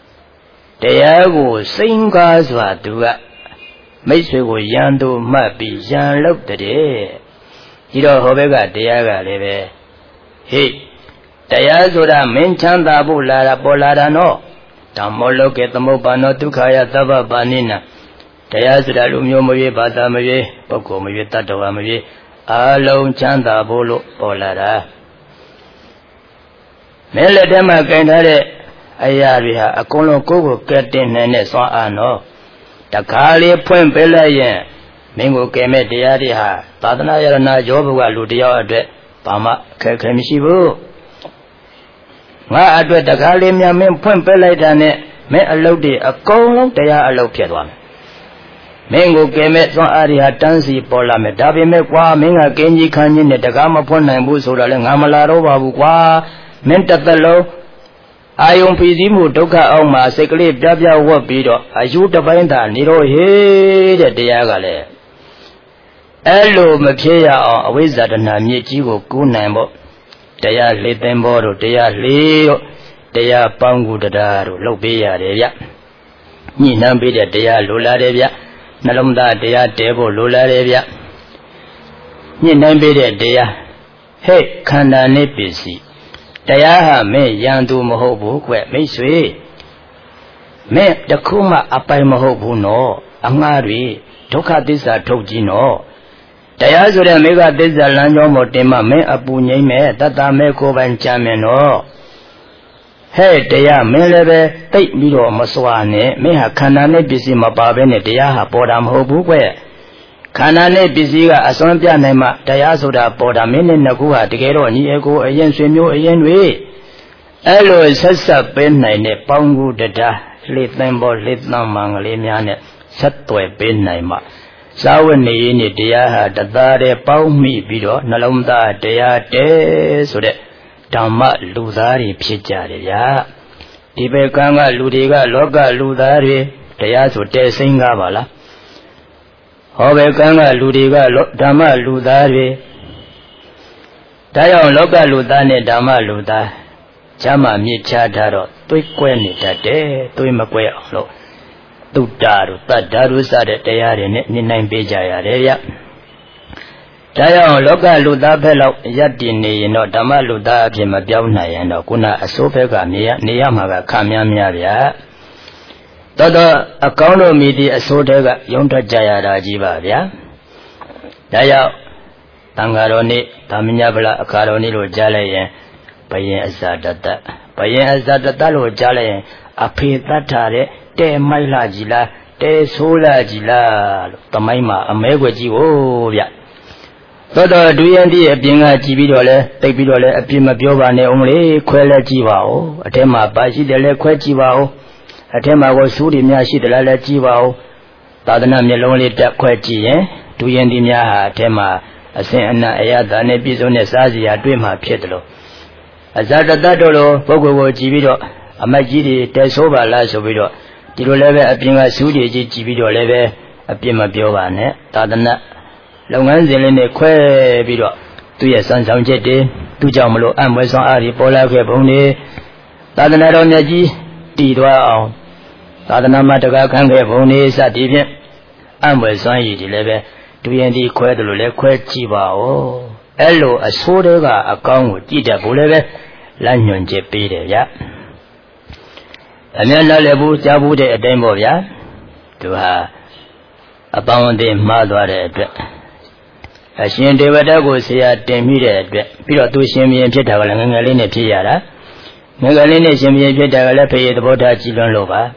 taya ko sain ka swa tu ka mai swai ko yan tu mat pi yan lauk de ji do ho bek ka taya ka le be he taya soda min chanda bu la da paw la da no dhammo loke thamoppanno dukkhaya tabba panina taya soda lu myo ma ye bata ma ye pukkho ma ye tattva ma ye Along Chanda Bolo Polara Meledema Kendare Ayaria, a colon coco curtain and a son ano. The Kali Point Belayan Mingo came at the Aria, Patanayana Joba Ludia, Pama Kakamishibu. Ma adwet the Kali Miamin Point Belayane, me allowed a colon, they are allowed Piedwan. Mingo came at some area tansi pola me dabi me qua minga kenji kanji ne dagama pon na bu so dale ngamala ro ba bu kwa min tatalo ayun pisi mu dukha aung ma sik kale pya pya wat pi do ayu tapain da ni ro he de taya ka le အဲ့လိုမဖြစ်ရအောင်အဝိဇ္ဇာတဏှာမြေကြီးကိုကူးနိုင်ဖို့တရားလေးသိမ်းဖို့တို့တရားလေးတို့တရားပေါင်းကူတရားတို့လုပ်ပေးရတယ်ဗျညှိနှံပေးတဲ့တရားလိုလားတယ်ဗျနှလုံးသားတရားတဲဖို့လိုလားတယ်ဗျညှိနှံပေးတဲ့တရားဟဲ့ခန္ဓာနဲ့ပစ္စည်းတရားဟာမင်းရန်သူမဟုတ်ဘူးကွမိတ်ဆွေမင်းတခုမှအပိုင်မဟုတ်ဘူးနော်အငှားတွေဒုက္ခသစ္စာထုတ်ကြည့်နော်တရားဆိုတဲ့မေဃသစ္စာလမ်းကြောင်းပေါ်တင်မှမင်းအပူငိမ့်မဲ့တတ္တမဲကိုပိုင်ကြမ်းမယ်နော်ဟဲ့တရားမင်းလည်းပဲတိတ်ပြီးတော့မစွာနဲ့မင်းဟာခန္ဓာနဲ့ပစ္စည်းမပါဘဲနဲ့တရားဟာပေါ်တာမဟုတ်ဘူးကွခန္ဓာနဲ့ပစ္စည်းကအစွမ်းပြနိုင်မှတရားဆိုတာပေါ်တာမင်းနဲ့နှစ်ခုဟာတကယ်တော့ညီအကိုအရင်ဆွေမျိုးအရင်တွေအဲ့လိုဆက်ဆက်ပေးနိုင်တဲ့ပေါင်းကူတရားလေသင်္ဘောလေသံမံကလေးများနဲ့ဆက်သွယ်ပေးနိုင်မှသာဝနေရင်းနဲ့တရားဟာတသားတည်းပေါင်းမိပြီးတော့နှလုံးသားတရားတဲဆိုတဲ့ဓမ္မလူသားတွေဖြစ်ကြတယ်ဗျာဒီဘက်ကံကလူတွေကလောကလူသားတွေတရားဆိုတဲစိမ့်ကားပါလားဟောဘက်ကံကလူတွေကဓမ္မလူသားတွေဒါကြောင့်လောကလူသားနဲ့ဓမ္မလူသားချမ်းသာမြင့်ချထားတော့တွေးကွဲနေတတ်တယ်တွေးမကွဲအောင်လို့တုတ္တာတို့တတ္တာတို့စတဲ့တရားတွေနဲ့နေနိုင်ပေးကြရတယ်ဗျဒါကြောင့်လောကလူသားဖက်လောက်ရပ်တည်နေရင်တော့ဓမ္မလူသားအဖြစ်မပြောင်းနိုင်ရင်တော့ခုနအစိုးဘက်ကနေရနေရမှာကခများများဗျာတော်တော်အကောင်းလို့မိဒီအစိုးတဲ့ကရုံထွက်ကြရတာကြီးပါဗျာဒါကြောင့်တန်ဃာတော်နေ့ဓမ္မညပလအခါတော်နေ့လို့ကြားလိုက်ရင်ဘယင်အဇာတတဘယင်အဇာတတလို့ကြားလိုက်ရင်အဖေတတ်ထားတဲ့တဲမိုက်လာကြီးလားတဲဆိုးလာကြီးလားလို့တမိုင်းမှာအမဲွယ်ကြီးဟိုဗျတော်တော်ဒုယန္တိအပြင်ကကြည်ပြီးတော့လဲတိတ်ပြီးတော့လဲအပြင်မပြောပါနဲ့အောင်လေခွဲလဲကြည့်ပါဦးအထက်မှာပါရှိတယ်လဲခွဲကြည့်ပါဦးအထက်မှာကိုစူးတွေများရှိတယ်လားလဲကြည့်ပါဦးသာသနာမျက်လုံးလေးတက်ခွဲကြည့်ရင်ဒုယန္တိများဟာအထက်မှာအစဉ်အနအယတာနဲ့ပြည့်စုံတဲ့စားစရာတွေ့မှဖြစ်တယ်လို့အဇာတတတို့လိုပုဂ္ဂိုလ်ကိုကြည်ပြီးတော့အမတ်ကြီးတွေတဲဆိုးပါလားဆိုပြီးတော့ဒီလိုလည်းပဲအပြင်ကစူးတွေကြီးကြည်ပြီးတော့လည်းပဲအပြင်မပြောပါနဲ့သာသနာလုပ်ငန်းစဉ်လေးနဲ့ခွဲပြီးတော့သူ့ရဲ့စံဆောင်ချက်တွေသူ့ကြောင့်မလို့အမွေဆောင်အားဒီပေါ်လာခဲ့ဘုံတွေသာသနာတော်မြတ်ကြီးတည်သွားအောင်သာသနာမှာတကားခံခဲ့ဘုံတွေစသည်ဖြင့်အမွေဆောင်ရည်ဒီလည်းပဲဒုရင်ဒီခွဲတယ်လို့လည်းခွဲကြည့်ပါဦးအဲ့လိုအဆိုးတွေကအကောင်းကိုကြည့်တတ်ဖို့လည်းပဲလမ်းညွှန်ချက်ပေးတယ်ဗျအများနားလည်းဘူးကြားဘူးတဲ့အတိုင်းပေါ့ဗျာသူဟာအပေါင်းအသင်းမှားသွားတဲ့အတွက်အရှင်ဒေဝတာကိုဆရာတင်မိတဲ့အတွက်ပြီးတော့သူရှင်ဘုရင်ဖြစ်တာကလည်းငငယ်လေးနဲ့ဖြစ်ရတာငငယ်လေးနဲ့ရှင်ဘုရင်ဖြစ်တာကလည်းဖေရသဘောထားကြည်လွန်လို့ပါ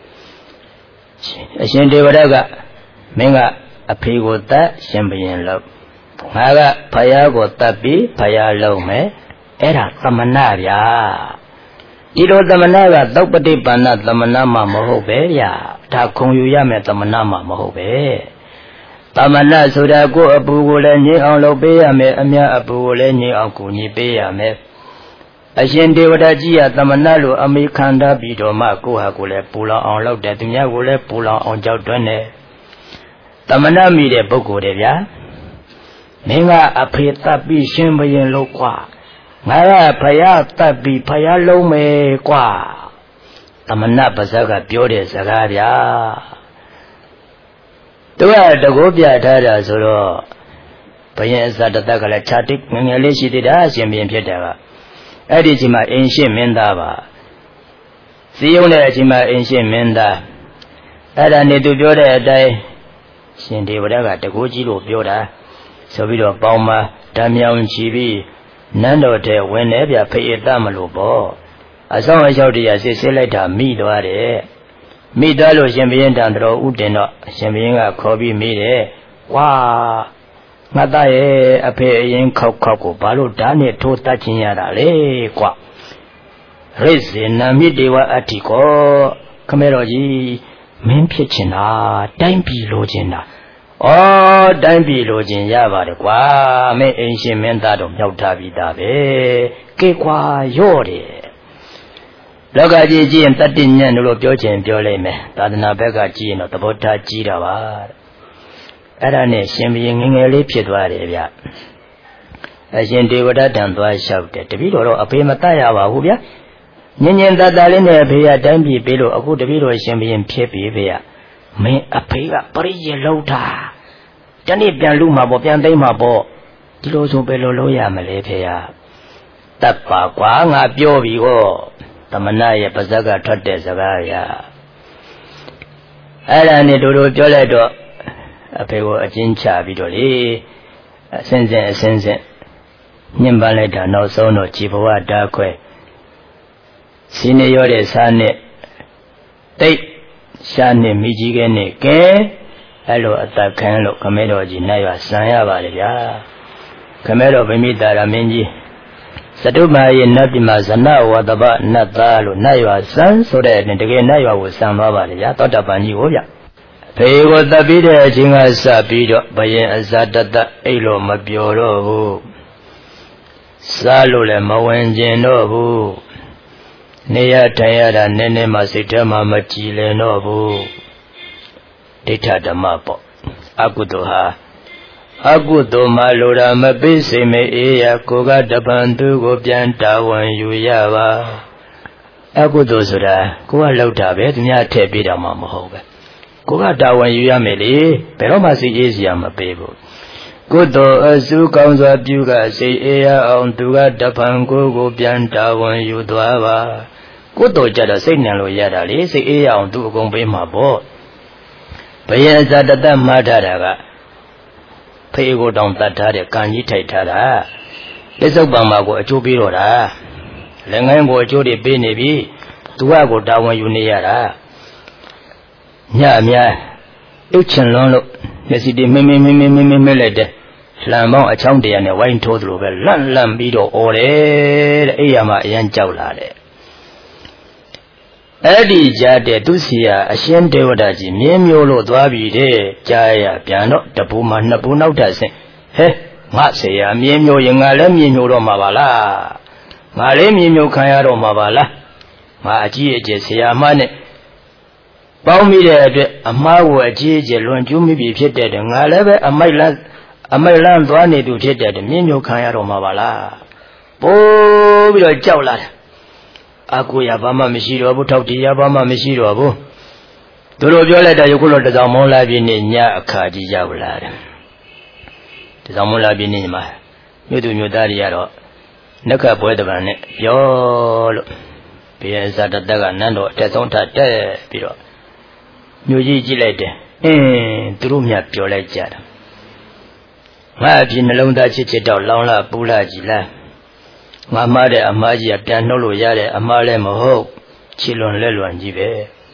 အရှင်ဒေဝတာကမင်းကအဖေကိုတတ်ရှင်ဘုရင်လို့ငါကဖယားကိုတတ်ပြီးဖယားလုံးမယ်အဲ့ဒါသမဏဗျာဒီလိုသမဏကသုပ္ပတိပါဏသမဏမှမဟုတ်ပဲဗျာဒါခုံယူရမယ်သမဏမှမဟုတ်ပဲသမဏဆိုတာကိုအပူကိုလည်းညှိအောင်လုပ်ပေးရမယ်အများအပူကိုလည်းညှိအောင်ကူညီပေးရမယ်အရှင်ဒေဝတာကြီးကသမဏလိုအမိခန္ဓာပြီးတော့မှကိုဟာကိုလည်းပူလောင်အောင်လုပ်တယ်သူများကိုလည်းပူလောင်အောင်ကြောက်တွန်းတယ်သမဏမိတဲ့ပုဂ္ဂိုလ်တွေဗျာမင်းကအဖေတတ်ပြီးရှင်ဘုရင်လို့ကွာငါကဖယားတတ်ပြီးဖယားလုံးမယ်ကွာသမဏပါဇက်ကပြောတဲ့စကားဗျာသူကတကောပြထားတာဆိုတော့ဘယင်အစတတကလည်းခြာတိငငယ်လေးရှိသေးတာရှင်ဘုရင်ဖြစ်တယ်ကအဲ့ဒီချိန်မှာအင်ရှင်းမင်းသားပါစီယုံတဲ့အချိန်မှာအင်ရှင်းမင်းသားအဲ့ဒါနေသူပြောတဲ့အတိုင်းရှင်ဒေဝရကတကောကြီးလို့ပြောတာဆိုပြီးတော့ပေါင်းမှာဓာမြောင်ချီပြီးနန်းတော်ထဲဝင်နေပြဖေးတတ်မလို့ပေါ့အဆောင်အလျှောက်တရားစစ်စစ်လိုက်တာမိသွားတယ်မိသွားလို့ရှင်ဘုရင်တန်တော်ဥတင်တော့ရှင်ဘုရင်ကခေါ်ပြီးမိတယ်ဝါငါသားရဲ့အဖေအရင်ခောက်ခောက်ကိုဘာလို့ဓာတ်နဲ့ထိုးတတ်ချင်းရတာလဲကွရိစေနာမိတေဝအတ္တိကောခမဲတော်ကြီးမင်းဖြစ်ချင်တာတိုင်းပြည်လိုချင်တာဩတိုင်းပြည်လိုချင်ရပါတယ်ကွာမင်းအိမ်ရှင်မင်းသားတို့မြောက်ထားပြီးသားပဲကဲကွာရော့တယ်လောကကြီးကြည့်ရင်တတ္တိညံ့လို့ပြောချင်ပြောလိုက်မယ်သာသနာဘက်ကကြည့်ရင်တော့သဘောထားကြီးတာပါ Ada ne shimbi ngingeli pitwa de bya. A shin Devada than twa shout de tpi lo lo ape ma tat ya ba hu bya. Nyin nyin tat tat le ne ape yaတိုင်းpi pe lo aku tpi lo shimbi yin phit pi pe ya. Main ape ka pariye lau ta. Tani pyan lu ma po pyan thai ma po. Di lo so pe lo lo ya ma le phe ya. Tat pa kwa nga pyo bi ko. Tamana ye pasak ka thwat de saka ya. Ada ne do do pyo lai do ape ko a chin cha bi do le. A sin sin a sin sin. Nyin ban lai da naw song do chi bwa da khwe. Sin ne yo de sa ne. Tai sha ne mi ji ke ne ke. အဲ့လိုအသက်ခံလို့ခမဲတော်ကြီးနတ်ရွာဆံရပါလေဗျာခမဲတော်ဗိမိတာရမင်းကြီးသတုမာယေနတ်ပြည်မှာဇနဝတ္တပနတ်သားလို့နတ်ရွာဆံဆိုတဲ့တကယ်နတ်ရွာကိုဆံသွားပါလေဗျာသောတာပန်ကြီးကိုဗျဖေကိုတပ်ပြီးတဲ့အချိန်ကစပြီးတော့ဘယင်အဇာတတအိတ်လို့မပြောတော့ဘူးစားလို့လည်းမဝင်ကျင်တော့ဘူးနေရထိုင်ရတာနည်းနည်းမှစိတ်ထဲမှာမကြည်လင်တော့ဘူးဒိဋ္ဌဓမ္မပေါ့အကုသိုလ်ဟာအကုသိုလ်မှလိုတာမပိစိမေအေးရကိုကတပံသူကိုပြန်တာဝန်ယူရပါအကုသိုလ်ဆိုတာကိုကလောက်တာပဲသူများထည့်ပေးတာမှမဟုတ်ပဲကိုကတာဝန်ယူရမယ်လေဘယ်တော့မှစိတ်အေးစရာမပေးဘူးကုသိုလ်အစုကောင်းစွာပြုကစိတ်အေးရအောင်သူကတပံကိုကိုပြန်တာဝန်ယူသွားပါကုသိုလ်ကြတော့စိတ်နံလို့ရတာလေစိတ်အေးရအောင်သူအကုန်ပေးမှာပေါ့ဘယင်ဇာတတမှားထားတာကဖေကိုတောင်တတ်ထားတဲ့ကံကြီးထိုက်ထားတာပစ္စုပန်မှာကိုအကျိုးပေးတော့တာလက်ငင်းကိုအကျိုးတွေပေးနေပြီသူကကိုတာဝန်ယူနေရတာညအများอึတ်ချင်လွန်းလို့မျက်စိတွေမင်းမင်းမင်းမင်းမင်းမင်းလိုက်တဲ့လှန်ပေါင်းအချောင်းတရနဲ့ဝိုင်းထိုးသလိုပဲလန့်လန့်ပြီးတော့អော်တယ်တဲ့အဲ့ရမှာအရန်ကြောက်လာတယ်အဲ့ဒီကြားတဲ့သူစီယာအရှင်ဒေဝတာကြီးမြင်းမျိုးလို့သွားပြီတဲ့ကြားရပြန်တော့တပူမှာနှစ်ပူနောက်ထပ်ဆင်းဟဲငါဆေယာမြင်းမျိုးရင်ငါလည်းမြင်းမျိုးတော့မှာပါလားငါလည်းမြင်းမျိုးခံရတော့မှာပါလားငါအကြီးအကျယ်ဆေယာမနဲ့ပေါင်းမိတဲ့အတွက်အမားကိုအကြီးအကျယ်လွန်ကျူးမိပြီဖြစ်တဲ့ငါလည်းပဲအမိုက်လန်းအမိုက်လန်းသွားနေသူဖြစ်တဲ့မြင်းမျိုးခံရတော့မှာပါလားပိုးပြီးတော့ကြောက်လာတယ်အကူရဘာမှမရှိတော့ဘူးထောက်တီရဘာမှမရှိတော့ဘူးသူတို့ပြောလိုက်တာယခုလိုတစောင်းမုံလာပြင်းနေညအခါကြီးရောက်လာတယ်တစောင်းမုံလာပြင်းနေမှာမြို့သူမြို့သားတွေကတော့နှက်ခတ်ပွဲတပံနဲ့ပြောလို့ဘီယဇာတတကနန်းတော်အတက်ဆုံးထတက်ပြီးတော့မြို့ကြီးကြည့်လိုက်တယ်အင်းသူတို့မြတ်ပြောလိုက်ကြတာငါအပြင်နှလုံးသားချစ်ချစ်တော့လောင်းလာပူလာကြည်လားငါမှားတဲ့အမှားကြီးကပြန်နှုတ်လို့ရတဲ့အမှားလည်းမဟုတ်ချီလွန်လက်လွန်ကြီးပဲ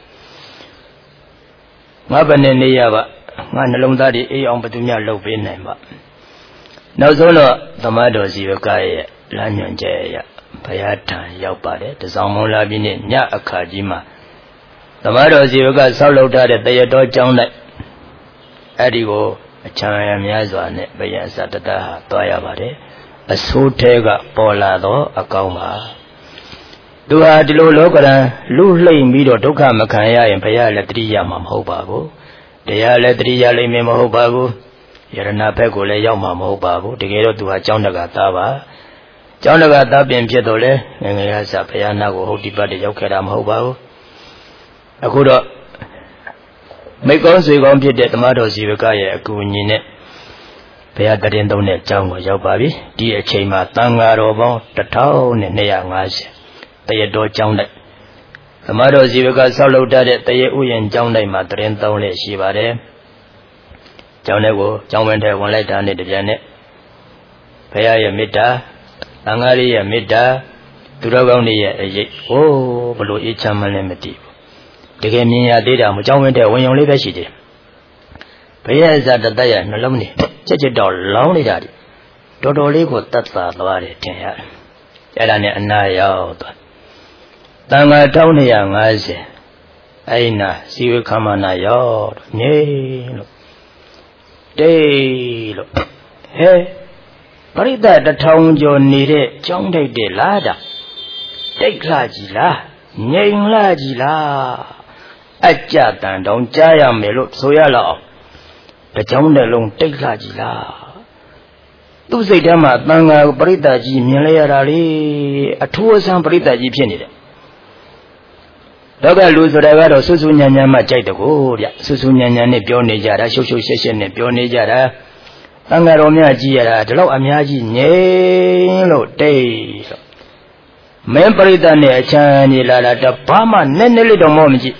ငါဘယ်နဲ့နေရပါငါနှလုံးသားတွေအေးအောင်ဘယ်သူမှလုပ်ပေးနိုင်ပါနောက်ဆုံးတော့သမားတော်စီဘကရဲ့လမ်းညွှန်ချက်ရဘုရားထံရောက်ပါတယ်တစောင်းမုံလာပြီးနဲ့ညအခါကြီးမှာသမားတော်စီဘကဆောက်လုပ်ထားတဲ့တရတော်ကျောင်းလိုက်အဲ့ဒီကိုအချမ်းရများစွာနဲ့ဘယံစတတဟာသွားရပါတယ်အဆိုးထဲကပေါ်လာတော့အကောင်းပါသူဟာဒီလိုလောကရန်လူလှိမ့်ပြီးတော့ဒုက္ခမခံရရင်ဘုရားလည်းတတိယမှာမဟုတ်ပါဘူးတရားလည်းတတိယလိမ့်မယ်မဟုတ်ပါဘူးယရဏဘက်ကိုလည်းရောက်မှာမဟုတ်ပါဘူးတကယ်တော့သူဟာကျောင်းတကာသားပါကျောင်းတကာသားပြင်ဖြစ်တော့လေငငယ်ရစဘုရားနာကိုဟုတ်ဒီပတ်တရောက်ခဲ့တာမဟုတ်ပါဘူးအခုတော့မိကောင်းစေကောင်းဖြစ်တဲ့သမားတော်ဇီဝကရဲ့အကူအညီနဲ့ဘုရားတရင်သုံးတဲ့အကြောင်းကိုရောက်ပါပြီဒီအချိန်မှာတန်ဃာတော်ပေါင်းတစ်ထောင်နဲ့နှစ်ရာငါးဆယ်တရတော်ကျောင်းတိုက်သမားတော်ဇီဝကဆောက်လုပ်ထားတဲ့တရဥယျာဉ်ကျောင်းတိုက်မှာတရင်သုံးလက်ရှိပါတယ်ကျောင်းထဲကိုကျောင်းဝင်းထဲဝင်လိုက်တာနဲ့တပြန်နဲ့ဘုရားရဲ့မေတ္တာသံဃာရဲ့မေတ္တာသူတော်ကောင်းတွေရဲ့အရေးဟိုးဘလို့အေးချမ်းမှလည်းမသိဘူးတကယ်မြင်ရသေးတာမကျောင်းဝင်းထဲဝင်ရုံလေးပဲရှိသေးတယ်ဘုရားဇာတတရဲ့နှလုံးနဲ့ချက်ချက်တော့လောင်းနေတာတော်တော်လေးကိုတတ်တာသွားတယ်ထင်ရတယ်အဲ့ဒါနဲ့အနာရောက်သွားတန်ခါတစ်ထောင်နှစ်ရာငါးဆယ်အဲ့နာစီဝေခမနာရောက်ငြိလို့တေးလို့ဟဲပရိသတ်တစ်ထောင်ကျော်နေတဲ့ကျောင်းတိုက်တဲ့လားတာတိတ်လှကြီးလားငြိမ်လှကြီးလားအကြတန်တောင်ကြားရမယ်လို့ဆိုရလောက်တကြောင်းတလုံးတိတ်လာကြည်လားသူ့စိတ်ထဲမှာတန်ခါပရိသတ်ကြီးမြင်လိုက်ရတာလေအထူးအဆန်းပရိသတ်ကြီးဖြစ်နေတယ်လောကလူဆိုတာကတော့ဆူဆူညံ့ညံ့မှကြိုက်တကိုဗျဆူဆူညံ့ညံ့နဲ့ပြောနေကြတာရှုပ်ရှုပ်ရှက်ရှက်နဲ့ပြောနေကြတာတန်ခါတော်များကြည်ရတာဒီလောက်အများကြီးငြိမ်လို့တိတ်လို့မင်းပရိသတ်နဲ့အချမ်းကြီးလာတာတဘာမှနဲ့နဲ့လေးတော့မောမကြည့်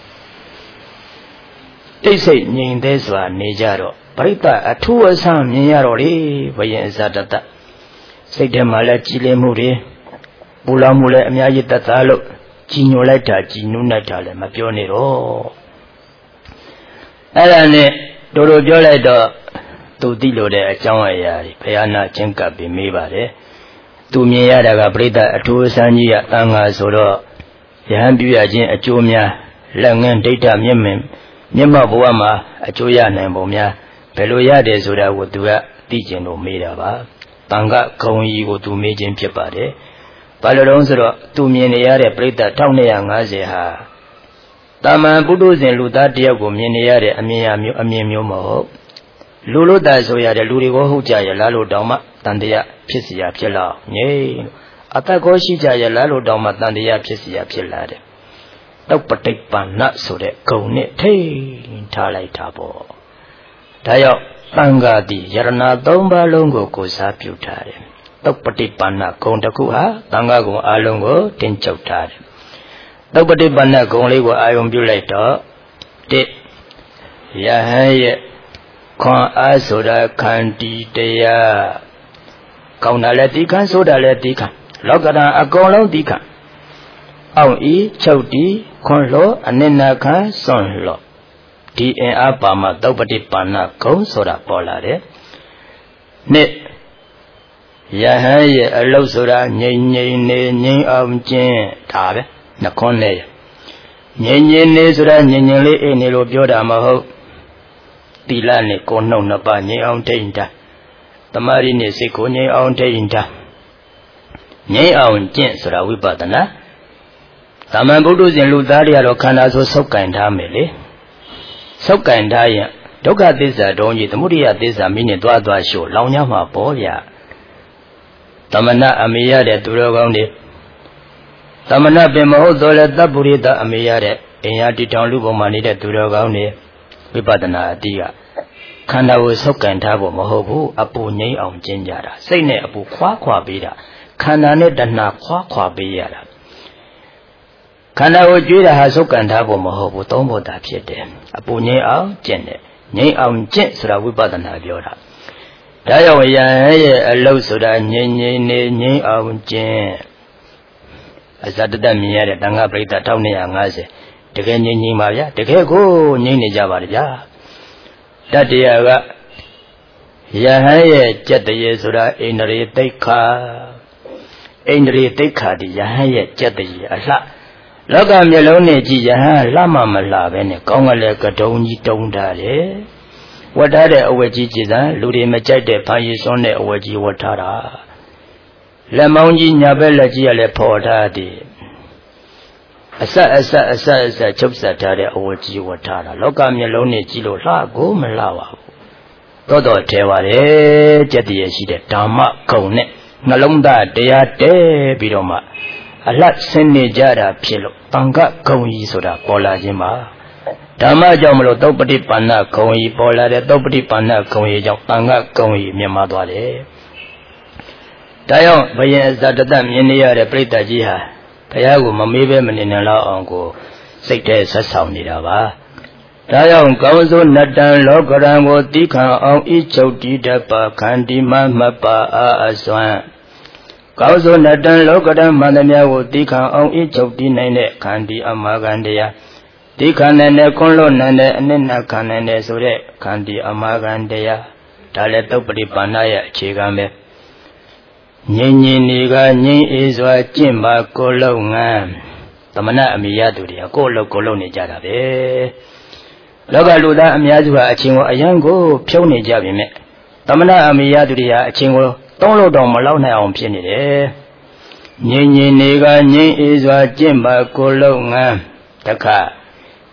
တိတ်ဆိတ်ငြိမ်သေးစွာနေကြတော့ပရိသတ်အထူးအဆန်းမြင်ရတော့လေဘယင်အဇတတစိတ်ထဲမှာလည်းကြည်လင်မှုတွေပူလောင်မှုလည်းအများကြီးသက်သာလို့ကြည်ညိုလိုက်တာကြည်နူးလိုက်တာလည်းမပြောနေတော့အဲ့ဒါနဲ့တို့တို့ပြောလိုက်တော့သူသိလို့တဲ့အကြောင်းအရာတွေဘုရားနာချင်းကပ်ပြီးမေးပါတယ်သူမြင်ရတာကပရိသတ်အထူးအဆန်းကြီးကတန်ခါဆိုတော့ယဟန်ပြုရခြင်းအကျိုးများလက်ငင်းဒိဋ္ဌမျက်မင်မျက်မှောက်ဘဝမှာအကျိုးရနိုင်ပုံများဘယ်လိုရတယ်ဆိုတာကိုသူကသိကျင်လို့မေးတာပါတန်ခါဂုံကြီးကိုသူမေးခြင်းဖြစ်ပါတယ်ဘာလို့လဲဆိုတော့သူမြင်နေရတဲ့ပရိသတ်တစ်ထောင်နှစ်ရာငါးဆယ်ဟာတာမန်ပုထုဇဉ်လူသားတယောက်ကိုမြင်နေရတဲ့အမြင်အမျိုးအမြင်မျိုးမဟုတ်လူလို့တည်းဆိုရတဲ့လူတွေကိုဟုတ်ကြရလားလို့တောင်မှတန်တရားဖြစ်စီရဖြစ်လောက်ငြိမ်အသက်ကိုရှိကြရလားလို့တောင်မှတန်တရားဖြစ်စီရဖြစ်လာတယ်တောက်ပဋိပန္နဆိုတဲ့ဂုံနဲ့ထိန်ထားလိုက်တာပေါ့ဒါရောက်တန်ခါတိယရဏသုံးပါးလုံးကိုကိုစားပြုထားတယ်တောက်ပဋိပန္နဂုံတစ်ခုဟာတန်ခါဂုံအလုံးကိုတင်ချုပ်ထားတယ်တောက်ပဋိပန္နဂုံလေးကိုအာယုံပြုလိုက်တော့တစ်ယဟန်ရဲ့ခွန်အားဆိုတာခန္တီတရားကောင်းတာလည်းဒီခံဆိုတာလည်းဒီခံလောကဓာတ်အကုန်လုံးဒီခံအောင်ဤချုပ်တီခွန်လို့အနစ်နာခံစွန့်လို့ဒီအင်အားပါမှသုပ္ပတိပါဏဂုံဆိုတာပေါ်လာတယ်နှစ်ယဟန်ရဲ့အလုတ်ဆိုတာငြိမ်ငြိမ်နေငြိမ်အောင်ကျင့်ဒါပဲနှခွန်းနဲ့ငြိမ်ငြိမ်နေဆိုတာငြိမ်ငြိမ်လေးအိနေလို့ပြောတာမဟုတ်သီလနဲ့ကိုယ်နှုတ်နှစ်ပါးငြိမ်အောင်ထိန်တာတမာရီနဲ့စိတ်ကိုငြိမ်အောင်ထိန်တာငြိမ်အောင်ကျင့်ဆိုတာဝိပဿနာသာမန်ပုထုဇဉ်လူသားတွေကတော့ခန္ဓာဆိုဆုပ်ကင်ထားမယ်လေဆုပ်ကင်ထားရင်ဒုက္ခသစ္စာတုံးကြီးသမုဒိယသစ္စာမိနဲ့တွားတွားရှို့လောင်ကြမှာပေါ့ဗျာသမဏအမေရတဲ့သူတော်ကောင်းတွေသမဏပင်မဟုတ်တော့လေတပ်ပုရိသအမေရတဲ့အင်အားတီထောင်လူပုံမှာနေတဲ့သူတော်ကောင်းတွေဝိပဿနာအတိကခန္ဓာကိုဆုပ်ကင်ထားဖို့မဟုတ်ဘူးအပူငြိမ်းအောင်ကျင့်ကြတာစိတ်နဲ့အပူခွာခွာပေးတာခန္ဓာနဲ့တဏှာခွာခွာပေးရတာခန္ဓာကိုကြွေးတာဟာဆုပ်ကင်ထားဖို့မဟုတ်ဘူးသုံးဖို့တာဖြစ်တယ်အပူငြိမ်းအောင်ကျင့်တယ်ငြိမ်းအောင်ကျင့်ဆိုတာဝိပဿနာပြောတာဒါကြောင့်ယဟန်ရဲ့အလုတ်ဆိုတာငြိမ်ငြိမ်နေငြိမ်းအောင်ကျင့်အဇတတမြင်ရတဲ့တန်ခါပရိသတ်တစ်ထောင်နှစ်ရာငါးဆယ်တကယ်ငြိမ်ငြိမ်ပါဗျာတကယ်ကိုငြိမ်နေကြပါလေဗျာတတ္တရာကယဟန်ရဲ့ကြက်တရေဆိုတာဣန္ဒြေသိက္ခာဣန္ဒြေသိက္ခာဒီယဟန်ရဲ့ကြက်တရေအလှလောကမျက်လုံးနဲ့ကြည့်ယဟန်လှမမလှပဲနဲ့ကောင်းကလေးကတုံကြီးတုံထားတယ်ဝတ်ထားတဲ့အဝတ်ကြီးကြည်စံလူတွေမကြိုက်တဲ့ဖာရီစွန်းတဲ့အဝတ်ကြီးဝတ်ထားတာလက်မောင်းကြီးညာဘက်လက်ကြီးကလည်းဖော်ထားတယ်အဆက်အဆက်အဆက်အဆက်ချုပ်ဆက်ထားတဲ့အဝတ်ကြီးဝတ်ထားတာလောကမျက်လုံးနဲ့ကြည့်လို့လှကိုမလှပါဘူးတော့တော့ထဲပါတယ်ကြက်တည်းရှိတဲ့ဓမ္မဂုံနဲ့နှလုံးသားတရားတဲပြီးတော့မှအလှဆင်းနေကြတာဖြစ်လို့တန်ခါဂုံကြီးဆိုတာပေါ်လာခြင်းပါဓမ္မကြောင့်မလို့သုပ္ပတိပါဏဂုံကြီးပေါ်လာတဲ့သုပ္ပတိပါဏဂုံကြီးကြောင့်တန်ခါဂုံကြီးမြင်မာသွားတယ်ဒါကြောင့်ဘယင်အဇတတမြင်နေရတဲ့ပြိတ္တကြီးဟာဘုရားကိုမမေးပဲမနေနိုင်တော့အောင်ကိုစိတ်ထဲဆက်ဆောင်နေတာပါဒါကြောင့်ကောင်းစိုးနတံလောကရံကိုတိခံအောင်ဤချုပ်တည်တတ်ပါခန္တီမမပါအာအစွမ်းကောင်းစိုးနတံလောကရံမှန်သမျှကိုတိခံအောင်ဤချုပ်တည်နိုင်တဲ့ခန္တီအမဂန္တရားတိခံနိုင်တဲ့ခွန်းလို့နိုင်တဲ့အနစ်နာခံနိုင်တဲ့ဆိုတဲ့ခန္တီအမဂန္တရားဒါလည်းသုပ္ပတိပါဏရဲ့အခြေခံပဲငြိမ်ငြိမ်နေကငြိမ်အေးစွာကျင့်ပါကိုလုံးငန်းသမဏအမိယသူတွေကကိုယ်လုံးကိုလုံးနေကြတာပဲလောကလူသားအများစုဟာအချင်းကိုအယံကိုဖြုံးနေကြပြီမြဲသမဏအမိယသူတွေဟာအချင်းကိုသုံးလို့တော့မလောက်နိုင်အောင်ဖြစ်နေတယ်ငြိမ်ငြိမ်နေကငြိမ်အေးစွာကျင့်ပါကိုလုံးငန်းတခါတ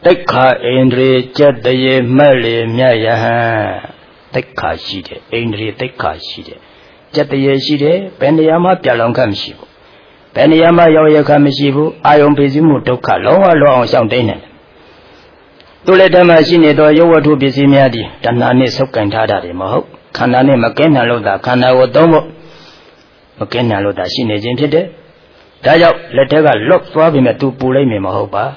တိတ်ခါအိန္ဒြေကြက်တရေမက်လေမြတ်ယဟန်တိတ်ခါရှိတယ်အိန္ဒြေတိတ်ခါရှိတယ်ကြက်တရေရှိတယ်ဘယ်နေရာမှာပြလောင်ခတ်မရှိဘူးဘယ်နေရာမှာရောက်ရခတ်မရှိဘူးအာယုံပိစီမှုဒုက္ခလုံးဝလောအောင်ရှောင်တိန်နေတယ်သူလည်းဓမ္မရှိနေတော့ယောဝတ္ထုပစ္စည်းများသည်တဏှာနဲ့ဆုပ်ကင်ထားတာတွေမဟုတ်ခန္ဓာနဲ့မကင်းနိုင်လို့သာခန္ဓာကိုသုံးဖို့မကင်းနိုင်လို့သာရှိနေခြင်းဖြစ်တယ်ဒါကြောင့်လက်ထက်ကလွတ်သွားပြီမဲ့သူပူလိုက်မယ်မဟုတ်ပါ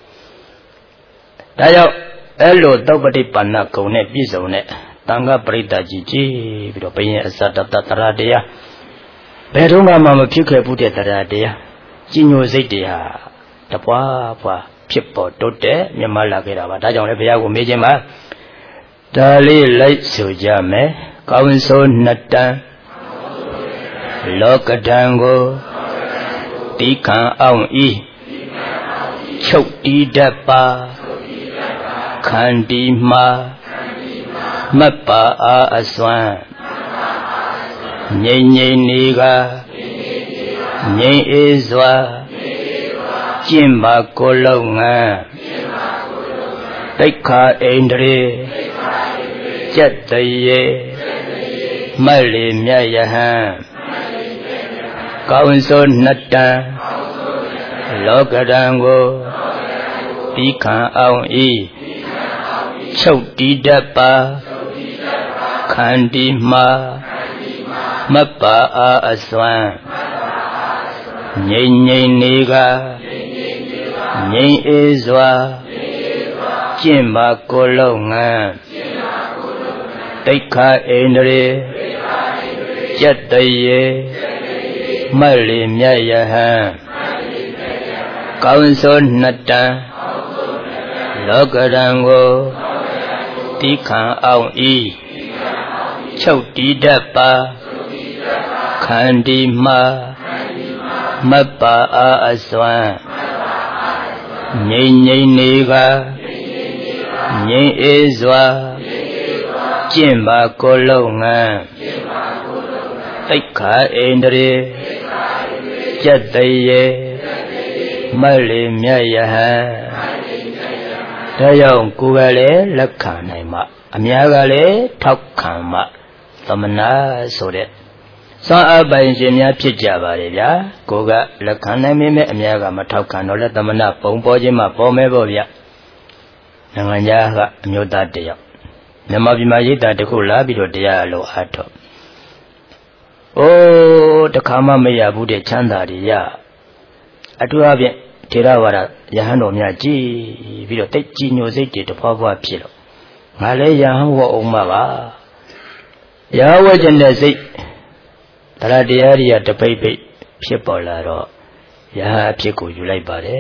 ဒါကြောင့်အဲ့လိုတောပတိပန္နဂုံနဲ့ပြည့်စုံတဲ့တန်ခါပရိသတ်ကြီးကြည်ပြီးတော့ဘယင်အစတတတရာတရားဘယ်တော့မှမဖြစ်ခဲ့ဘူးတဲ့တရားတရားကြီးညိုစိတ်တရားတပွားပွားဖြစ်ပေါ်တိုးတက်မြမလာခဲ့တာပါဒါကြောင့်လည်းဘုရားကိုမေးခြင်းပါဒါလေးလိုက်ဆိုကြမယ်ကောင်းစိုးနှစ်တန်လောကဓာန်ကိုတိခံအောင်ဤချုပ်တီးတတ်ပါခန္တီမှာမတ်ပါအားအစွမ်းငြိမ်ငြိမ်နေကငြိမ်အေးစွာကျင့်ပါကိုလုံးငန်းတိတ်ခါအိန္ဒြေကြက်တရေမက်လေမြတ်ယဟန်ကောင်းစိုးနှစ်တန်လောကဓာန်ကိုတိခံအောင်ဤချုပ်တီးတတ်ပါခန္တီမှာမတ်ပါအားအစွမ်းငြိမ်ငြိမ်နေကငြိမ်အေးစွာကျင့်ပါကိုလုံးငန်းတိတ်ခါအိန္ဒြေကြက်တရေမက်လေမြတ်ယဟန်ကောင်းစိုးနှစ်တန်လောကဓာန်ကိုတိခံအောင်ဤချုပ်တီးတတ်ပါခန္တီမှာမတ်ပါအားအစွမ်းငြိမ်ငြိမ်နေကငြိမ်အေးစွာကျင့်ပါကိုလုံးငန်းတိတ်ခါအိန္ဒြေကြက်တရေမက်လေမြတ်ယဟန်ဒါကြောင့်ကိုယ်ကလည်းလက်ခံနိုင်မှအများကလည်းထောက်ခံမှသမဏဆိုတဲ့စွမ်းအားပိုင်ရှင်များဖြစ်ကြပါလေဗျာကိုယ်ကလက်ခံနိုင်ပေမဲ့အများကမထောက်ခံတော့လဲသမဏပုံပေါ်ခြင်းမှပေါ်မဲပေါ့ဗျနိုင်ငံသားကအမျိုးသားတယောက်မြန်မာပြည်မှာရိတ်တာတစ်ခုလာပြီးတော့တရားအလို့အားထုတ်အိုးတခါမှမရဘူးတဲ့ချမ်းသာတွေရအထူးအဖြင့်ထေရဝါဒယဟန်တော်များကြည်ပြီးတော့တိတ်ကြည်ညိုစိတ်တွေတဖွာဖွာဖြစ်လို့ငါလည်းယဟန်ဝတ်အောင်မှာပါယဟန်ဝတ်ခြင်းတဲ့စိတ်တရားတရားတွေကတပိတ်ပိတ်ဖြစ်ပေါ်လာတော့ယဟန်အဖြစ်ကိုယူလိုက်ပါတယ်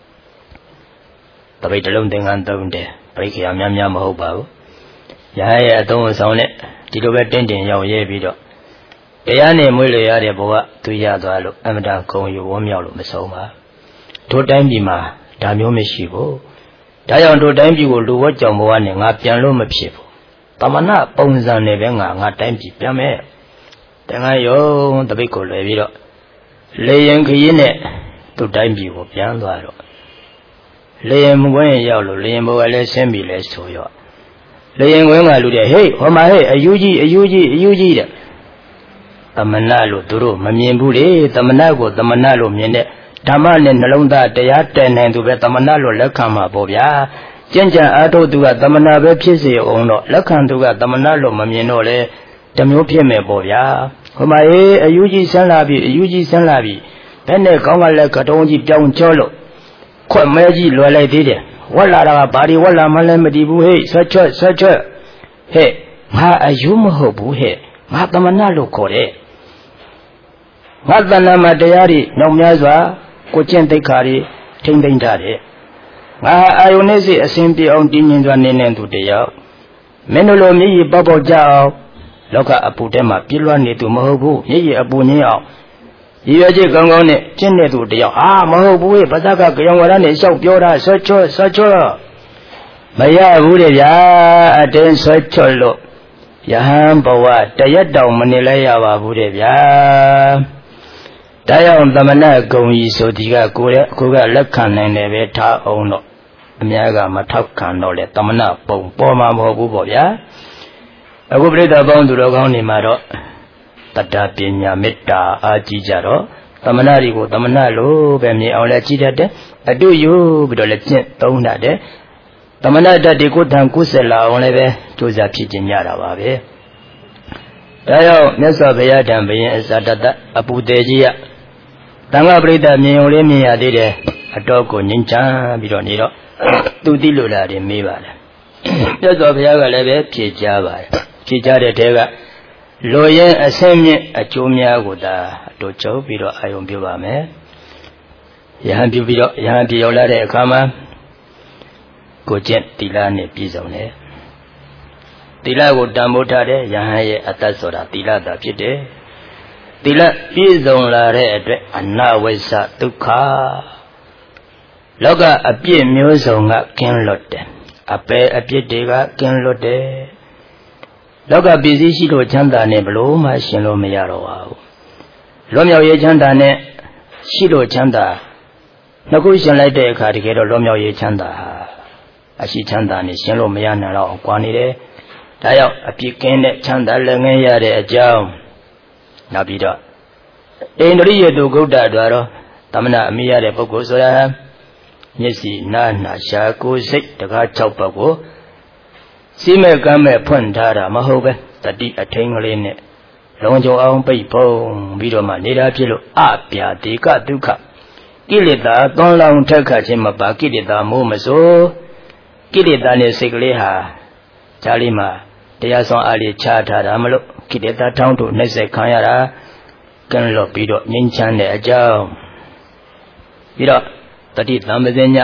တပိတ်တစ်လုံးသင်္ကန်းသုံးတယ်ပြိခရာများများမဟုတ်ပါဘူးယဟန်ရဲ့အသုံးအဆောင်နဲ့ဒီလိုပဲတင်းတင်းရောက်ရဲပြီးတော့တရားနဲ့မွေးလျရတဲ့ဘဝသူရသွားလို့အမတန်ဂုဏ်ယူဝန်းမြောက်လို့မဆုံးပါတို့တိုင်းပြည်မှာဒါမျိုးမရှိဘူးဒါကြောင့်တို့တိုင်းပြည်ကိုလူဝတ်ကြောင်ဘဝနဲ့ငါပြန်လို့မဖြစ်ဘူးတမနာပုံစံနဲ့ပဲငါငါတိုင်းပြည်ပြန်မယ်တန်ခါယုံတပိတ်ကိုလွယ်ပြီးတော့လေရင်ခရီးနဲ့တို့တိုင်းပြည်ကိုပြန်သွားတော့လေရင်မွင်းရောက်လို့လေရင်ဘဝလည်းဆင်းပြီလဲဆိုရောလေရင်ဝင်းကလူတဲ့ဟေးဟောမှာဟေးအယူကြီးအယူကြီးအယူကြီးတဲ့သမဏလို့သူတို့မမြင်ဘူးလေသမဏကိုသမဏလို့မြင်တဲ့ဓမ္မနဲ့နှလုံးသားတရားတည်နိုင်သူပဲသမဏလို့လက်ခံမှာပေါ့ဗျာကျင့်ကြံအားထုတ်သူကသမဏပဲဖြစ်စေအောင်တော့လက်ခံသူကသမဏလို့မမြင်တော့လေတမျိုးဖြစ်မယ်ပေါ့ဗျာဟိုမှာအေးအယူကြီးဆန်းလာပြီအယူကြီးဆန်းလာပြီဘယ်နဲ့ကောင်းကလက်ကတုံးကြီးပြောင်းကျော်လို့ခွက်မဲကြီးလွယ်လိုက်သေးတယ်ဝက်လာတာကဘာဒီဝက်လာမှလည်းမတည်ဘူးဟဲ့ဆွတ်ချွတ်ဆွတ်ချွတ်ဟဲ့ငါအယူမဟုတ်ဘူးဟဲ့ငါသမဏလို့ခေါ်တယ်ငါတဏ္ဍာမှာတရားတွေနှောင်များစွာကိုကျင့်သိက္ခာတွေထိမ့်သိမ့်ထားတယ်ငါအာယုန်နဲ့စိတ်အစဉ်ပြေအောင်တည်ငြိမ်စွာနေနေသူတရားမင်းတို့လိုမျက်ရည်ပေါက်ပေါက်ကြအောင်လောကအပူထဲမှာပြည့်လွှမ်းနေသူမဟုတ်ဘူးမျက်ရည်အပူငင်းအောင်ရည်ရွယ်ချက်ကောင်းကောင်းနဲ့ကျင့်နေသူတရားအာမဟုတ်ဘူးဟဲ့ပါဇက်ကကြောင်ဝရနဲ့လျှောက်ပြောတာဆွတ်ချွတ်ဆွတ်ချွတ်မရဘူးတဲ့ဗျာအတင်းဆွတ်ချွတ်လို့ယဟန်ဘဝတရက်တောင်မနေလဲရပါဘူးတဲ့ဗျာဒါကြောင့်သမဏဂုံကြီးဆိုဒီကကိုယ်ရဲ့ကိုကလက်ခံနိုင်တယ်ပဲထားအောင်တော့အများကမထောက်ခံတော့လေတမနာပုံပေါ်မှာမဟုတ်ဘူးပေါ့ဗျာအခုပြိဿပေါင်းသူတော်ကောင်းနေမှာတော့တတ္တပညာမေတ္တာအားကြီးကြတော့တမနာတွေကိုတမနာလို့ပဲမြင်အောင်လဲကြည့်တတ်တယ်အတူယူပြီးတော့လည်းကျင့်သုံးတတ်တယ်တမနာတတ်ဒီကိုယ်ထံကုသလာအောင်လည်းပဲကြိုးစားဖြစ်ကျင်ကြတာပါပဲဒါကြောင့်မြတ်စွာဘုရားထံဘယင်အစတတအပူတေကြီးရတန်ခါပရိသတ်မြင်ုံလေးမြင်ရသေးတယ်အတော့ကိုငြိမ်းချမ်းပြီးတော့နေတော့သူသိလို့လားတွေမေးပါလေမြတ်စွာဘုရားကလည်းပဲဖြေကြားပါတယ်ဖြေကြားတဲ့တဲကလိုရင်အဆင့်မြင့်အကျိုးများကိုသာအတူချုပ်ပြီးတော့အာယုံပြုပါမယ်ယဟန်ပြုပြီးတော့ယဟန်ပြေရောက်လာတဲ့အခါမှာကိုကျင့်တိလနဲ့ပြည့်စုံတယ်တိလကိုတန်ဖိုးထားတဲ့ယဟန်ရဲ့အတ္တဆိုတာတိလသာဖြစ်တယ်တိလပြည့်စုံလာတဲ့အတွက်အနဝိဇ္ဇဒုက္ခလောကအပြစ်မျိုးစုံကကင်းလွတ်တယ်အပယ်အပြစ်တွေကကင်းလွတ်တယ်လောကပစ္စည်းရှိလို့ချမ်းသာနဲ့ဘလို့မှရှင်လို့မရတော့ပါဘူးလွတ်မြောက်ရေးချမ်းသာနဲ့ရှိလို့ချမ်းသာနှစ်ခုရှင်လိုက်တဲ့အခါတကယ်တော့လွတ်မြောက်ရေးချမ်းသာဟာအရှိချမ်းသာနဲ့ရှင်လို့မရနိုင်တော့ကွာနေတယ်ဒါကြောင့်အပြစ်ကင်းတဲ့ချမ်းသာလည်းငင်းရတဲ့အကြောင်းနောက်ပြီးတော့အိန္ဒြိယတုဂုဋ္ဌတော်တော့သမဏအမိရတဲ့ပုဂ္ဂိုလ်ဆိုတာမျက်စိနားနာရှာကိုယ်စိတ်တကား၆ပါးကိုစီးမဲ့ကမ်းမဲ့ဖွင့်ထားတာမဟုတ်ပဲတတိအထိန်ကလေးနဲ့လုံးကြုံအောင်ပိတ်ဖုံးပြီးတော့မှနေတာဖြစ်လို့အပြာတိကဒုက္ခကိလေသာသွန်လောင်ထက်ခတ်ခြင်းမပါကိလေသာမိုးမစိုးကိလေသာနဲ့စိတ်ကလေးဟာဈာလေးမှာတရားဆောင်အားလေးချထားတာမလို့ကိလေသာထောင်းတို့နှိမ့်ဆက်ခံရတာကံလို့ပြီးတော့ငြိမ်းချမ်းတဲ့အကြောင်းပြီးတော့တတိသမ္ပဇည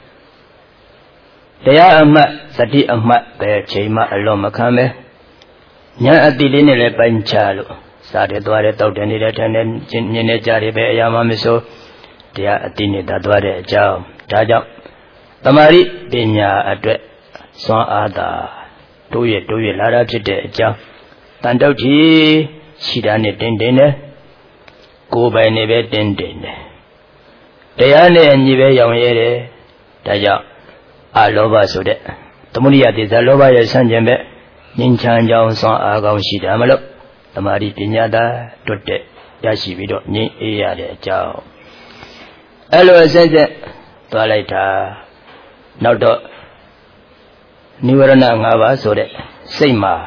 တရားအမှတ်သတိအမှတ်ပဲချိန်မှအလွန်မခံပဲညာအတိလေးနဲ့လည်းပိုင်းခြားလို့စားတယ်သွားတယ်တောက်တယ်နေတဲ့ထန်တဲ့ညင်းနေကြတယ်ပဲအရာမှမစိုးတရားအတိနဲ့သာသွားတဲ့အကြောင်းဒါကြောင့်တမာရိပညာအတွက်စွမ်းအားသာတိုးရတိုးရလာတာဖြစ်တဲ့အကြောင်းတန်တုတ်ကြီးရှိတာနဲ့တင်းတင်းနဲ့ကိုယ်ပိုင်နဲ့ပဲတင်းတင်းနဲ့တရားနဲ့အညီပဲရောင်ရဲတယ်ဒါကြောင့်အလောဘဆိုတဲ့သမုဒိယတိဇာလောဘရဲ့ဆန့်ကျင်ဘက်ငြိမ်းချမ်းကြောင်းစွမ်းအားကောင်းရှိတာမလို့တမာတိပညာသာတွတ်တဲ့ရရှိပြီးတော့ငြိမ်းအေးရတဲ့အကြောင်းအဲ့လိုအဆက်ဆက်သွားလိုက်တာနောက်တော့နိဝရဏ၅ပါးဆိုတဲ့စိတ်မှာ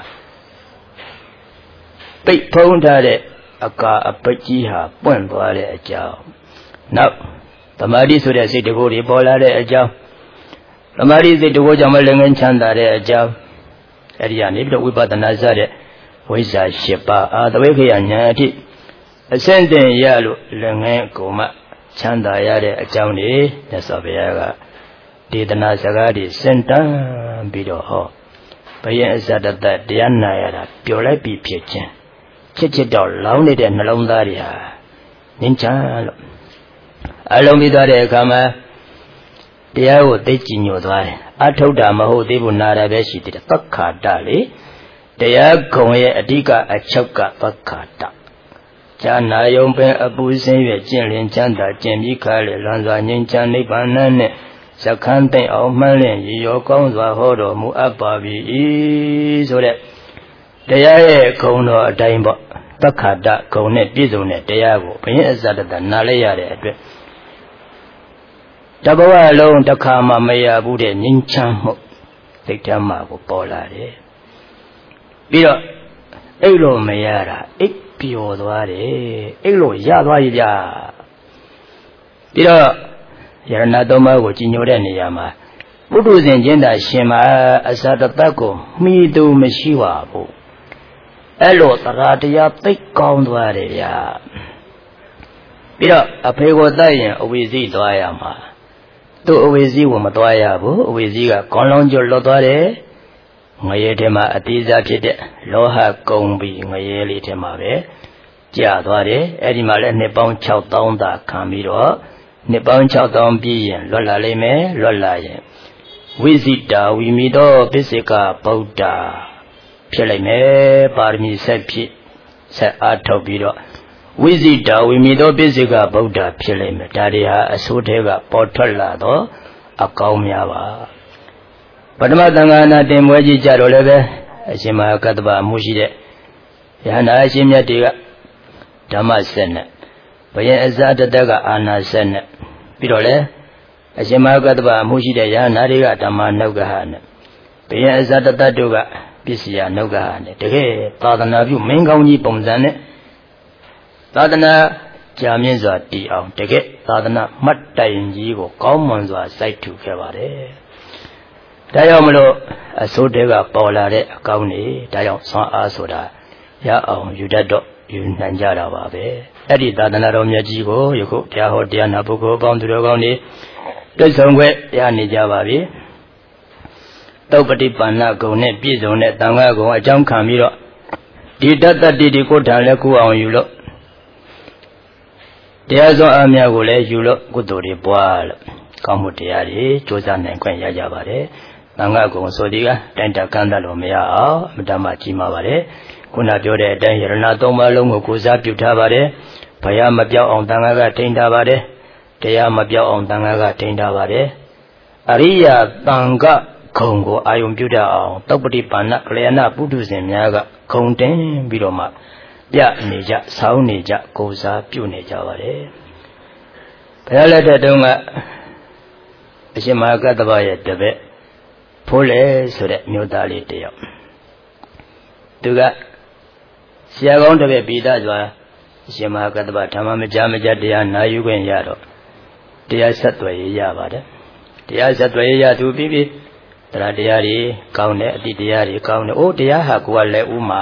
ပိတ်ဖုံးထားတဲ့အကာအပိတ်ကြီးဟာပွင့်သွားတဲ့အကြောင်းနောက်တမာတိဆိုတဲ့စိတ်တကူတွေပေါ်လာတဲ့အကြောင်းသမာဓိစိတ်တကူကြောင့်မလည်းငင်းချမ်းသာတဲ့အကြောင်းအဲ့ဒီကနေပြီးတော့ဝိပဿနာစတဲ့ဝိဇ္ဇာ၈ပါးအာသဝိခယဉာဏ်အထိအစင့်တင်ရလို့လည်းငင်းကိုမှချမ်းသာရတဲ့အကြောင်းတွေမြတ်စွာဘုရားကဒေသနာစကားတွေစင်တန်းပြီးတော့ဟောဘယင်အစတတတရားနာရတာပျော်လိုက်ပြီးဖြစ်ခြင်းချစ်ချစ်တော့လောင်းနေတဲ့နှလုံးသားတွေဟာငင်းချမ်းလို့အလုံးပြီးသွားတဲ့အခါမှာတရားကိုသိကြည်ညိုသွားတယ်အထုတ်တာမဟုတ်သေးဘူးနာတာပဲရှိသေးတယ်သက္ခာတလေတရားဂုံရဲ့အဓိကအချက်ကသက္ခာတဈာနာယုံပင်အပူစင်းရဲ့ကျင့်လင်ချမ်းသာကျင့်ပြီးခါလေလွန်စွာငြိမ်းချမ်းနိဗ္ဗာန်နဲ့ဇခန်းသိမ့်အောင်မှန်းလင့်ရည်ရောကောင်းစွာဟောတော်မူအပ်ပါပြီဆိုတဲ့တရားရဲ့ဂုံတော်အတိုင်းပေါ့သက္ခာတဂုံနဲ့ပြည့်စုံတဲ့တရားကိုဘုရင်အစတတနာလဲရတဲ့အတွက်တဘဝလုံးတစ်ခါမှမရဘူးတဲ့ငြိမ်းချမ်းမှုစိတ်ဓာတ်မှာကိုပေါ်လာတယ်ပြီးတော့အိတ်လို့မရတာအိတ်ပျော်သွားတယ်အိတ်လို့ရသွားရကြပြီးတော့ယရဏသုံးပါးကိုကြီးညိုတဲ့နေရာမှာပုထုဇဉ်ချင်းသာရှင်မှာအစတတကိုမှီသူမရှိပါဘူးအဲ့လိုတရားတရားသိကောင်းသွားတယ်ဗျာပြီးတော့အဖေကိုတတ်ရင်အဝိဇ္ဇိသွားရမှာသူ့အဝိဇ္ဇိကိုမသွားရဘူးအဝိဇ္ဇိကခေါင်းလုံးကျွတ်လွတ်သွားတယ်ငရဲထဲမှာအသေးစားဖြစ်တဲ့လောဟကုံပြီးငရဲလေးထဲမှာပဲကြာသွားတယ်အဲ့ဒီမှာလည်းနှစ်ပေါင်း၆သောင်းသာခံပြီးတော့နှစ်ပေါင်း၆သောင်းပြည့်ရင်လွတ်လာလိမ့်မယ်လွတ်လာရင်ဝိဇိတာဝိမိတောပစ္စေကဗုဒ္ဓဖြစ်လိမ့်မယ်ပါရမီဆက်ဖြစ်ဆက်အားထုတ်ပြီးတော့ဝိဇိတာဝိမိတောပစ္စေကဗုဒ္ဓဖြစ်လိမ့်မယ်ဒါတွေဟာအစိုးထဲကပေါ်ထွက်လာတော့အကောင်းများပါပထမသံဃာနာတင်ပွဲကြီးကြတော့လည်းပဲအရှင်မဟာကတ္တဗအမှုရှိတဲ့ယဟန္တာအရှင်မြတ်တွေကဓမ္မဆက်နဲ့ဘယင်အစတတကအာနာဆက်နဲ့ပြီးတော့လည်းအရှင်မဟာကတ္တဗအမှုရှိတဲ့ယဟန္တာတွေကဓမ္မနုဂဟနဲ့ဘယင်အစတတတို့ကပစ္စယနုဂဟနဲ့တကယ်သာသနာပြုမင်းကောင်းကြီးပုံစံနဲ့သာသနာကြာမြင့်စွာတည်အောင်တကယ်သာသနာမှတ်တိုင်ကြီးကိုကောင်းမွန်စွာစိုက်ထူခဲ့ပါတယ်ဒါကြောင့်မလို့အစိုးတဲကပေါ်လာတဲ့အကောင်းနေဒါကြောင့်ဆွမ်းအားဆိုတာရအောင်ယူတတ်တော့ယူနိုင်ကြတာပါပဲအဲ့ဒီသာသနာတော်မြတ်ကြီးကိုယခုတရားဟောတရားနာပုဂ္ဂိုလ်အပေါင်းသူတော်ကောင်းတွေတွေ့ဆုံခွင့်ရနေကြပါပြီသုပ္ပတိပါဏဂုံနဲ့ပြည့်စုံတဲ့တန်ခါဂုံအကြောင်းခံပြီးတော့ဒီတတ္တတိဒီကိုယ်ထံလည်းကုအောင်ယူလို့တရားစွမ်းအားများကိုလည်းယူလို့ကုသိုလ်တွေပွားလို့ကောင်းမှုတရားတွေကြိုးစားနိုင်ခွင့်ရကြပါတယ်တန်ခါဂုံဆိုဒီကတိုင်တကန်းတတ်လို့မရအောင်အမတမကြီးမားပါတယ်ခုနပြောတဲ့အတိုင်းယရဏသုံးပါးလုံးကိုကိုစားပြုထားပါတယ်ဘယမပြောက်အောင်တန်ခါကထိန်းထားပါတယ်တရားမပြောက်အောင်တန်ခါကထိန်းထားပါတယ်အရိယာတန်ခါဂုံကိုအာယုံပြုတတ်အောင်သုပ္ပတိပါဏကလျာဏပုထုဇဉ်များကဂုံတင်ပြီးတော့မှပြနေကြဆောင်းနေကြကိုစားပြုနေကြပါတယ်ဘုရားလက်ထက်တုန်းကအရှင်မဟာကတ္တဗရဲ့တပည့်ဖိုးလေဆိုတဲ့မြို့သားလေးတယောက်သူကဆရာကောင်းတပည့်ပိဋကစွာအရှင်မဟာကတ္တဗဓမ္မမကြားမကြားတရားနာယူခွင့်ရတော့တရားဆက်သွယ်ရရပါတယ်တရားဆက်သွယ်ရရသူပြီးပြီးတရားတရားတွေကောင်းတယ်အတိတရားတွေကောင်းတယ်အိုးတရားဟာကိုယ်ကလည်းဥမာ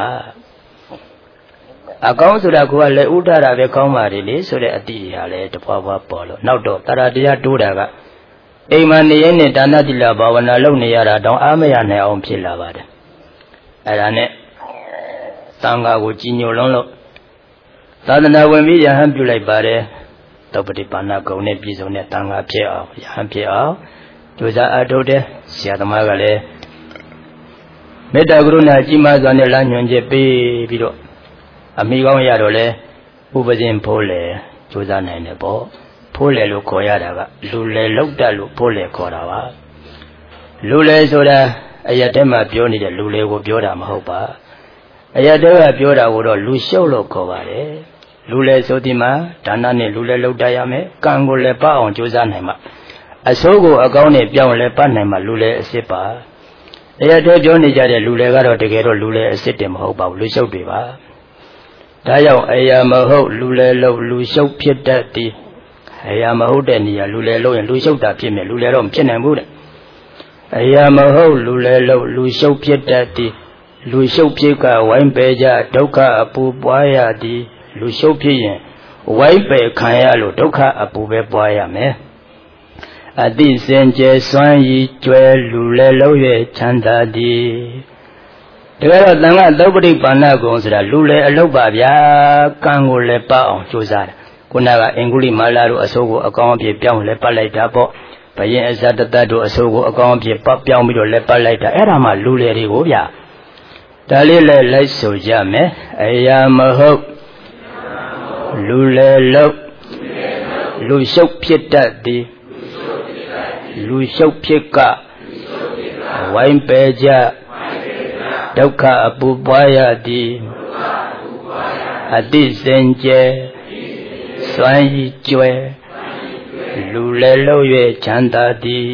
အကောင်းဆိုတာကိုယ်ကလည်းဥဒ္ဒရာပဲကောင်းပါလေလေဆိုတဲ့အတိတွေဟာလည်းတဖွာဖွာပေါ်လို့နောက်တော့တရားတရားတိုးတာကအိမ်မှာနေရင်နဲ့ဒါနသီလဘာဝနာလုပ်နေရတာတောင်အားမရနိုင်အောင်ဖြစ်လာပါတယ်အဲ့ဒါနဲ့သံဃာကိုကြီးညိုလွန်းလို့သာသနာဝင်ပြီးယဟန်ပြုလိုက်ပါတယ်သုပ္ပတိပါဏဂုံနဲ့ပြည်စုံတဲ့သံဃာဖြစ်အောင်ယဟန်ဖြစ်အောင်ကြိုးစားအထုတ်တယ်ဆရာသမားကလည်းမေတ္တာကရုဏာကြီးမားစွာနဲ့လမ်းညွှန်ချက်ပေးပြီးတော့အမိကောင်းရတော့လဲဥပဇင်ဖိုးလေကြိုးစားနိုင်တယ်ပေါ့ဖိုးလေလို့ခေါ်ရတာကလူလေလောက်တတ်လို့ဖိုးလေခေါ်တာပါလူလေဆိုတာအရက်ထဲမှာပြောနေတဲ့လူလေကိုပြောတာမဟုတ်ပါအရက်ထဲကပြောတာကိုတော့လူရှုပ်လို့ခေါ်ပါတယ်လူလေဆိုဒီမှာဒါနနဲ့လူလေလောက်တတ်ရမယ်ကံကိုလည်းပတ်အောင်ကြိုးစားနိုင်မှာအစိုးကိုအကောင်းနဲ့ပြောင်းလဲပတ်နိုင်မှာလူလေအစ်စ်ပါအရက်ထဲပြောနေကြတဲ့လူလေကတော့တကယ်တော့လူလေအစ်စ်တင်မဟုတ်ပါဘူးလူရှုပ်တွေပါဒါကြောင့်အရာမဟုတ်လူလေလို့လူရှုပ်ဖြစ်တတ်သည်အရာမဟုတ်တဲ့နေရာလူလေလို့ရင်လူရှုပ်တာဖြစ်မယ်လူလေတော့မဖြစ်နိုင်ဘူးတဲ့အရာမဟုတ်လူလေလို့လူရှုပ်ဖြစ်တတ်သည်လူရှုပ်ဖြစ်ကဝိုင်းပယ်ကြဒုက္ခအပူပွားရသည်လူရှုပ်ဖြစ်ရင်ဝိုင်းပယ်ခံရလို့ဒုက္ခအပူပဲပွားရမယ်အတိစင်ကြဲစွမ်းရည်ကျွဲလူလေလို့ရဲ့ချမ်းသာသည်ဒါကတော့သံဃာသုပ္ပတိပါဏဂုံဆိုတာလူလေအလုပ်ပါဗျာကံကိုလည်းပတ်အောင်ကြိုးစားတယ်ခုနကအင်္ဂုလိမာလာတို့အစိုးကိုအကောင်းအဖြစ်ပြောင်းလဲပတ်လိုက်တာပေါ့ဘယင်အဇတတတို့အစိုးကိုအကောင်းအဖြစ်ပတ်ပြောင်းပြီးတော့လဲပတ်လိုက်တာအဲ့ဒါမှလူလေတွေကိုဗျာဒါလေးလည်းလိုက်ဆိုကြမယ်အရာမဟုတ်လူလေလို့လူရှုပ်ဖြစ်တတ်သည်လူရှုပ်ဖြစ်ကဝိုင်းပယ်ကြဒုက္ခအပူပွားရသည်အတိစင်ကြဲစွမ်းရည်ကျွဲလူလေလို့၍ချမ်းသာသည်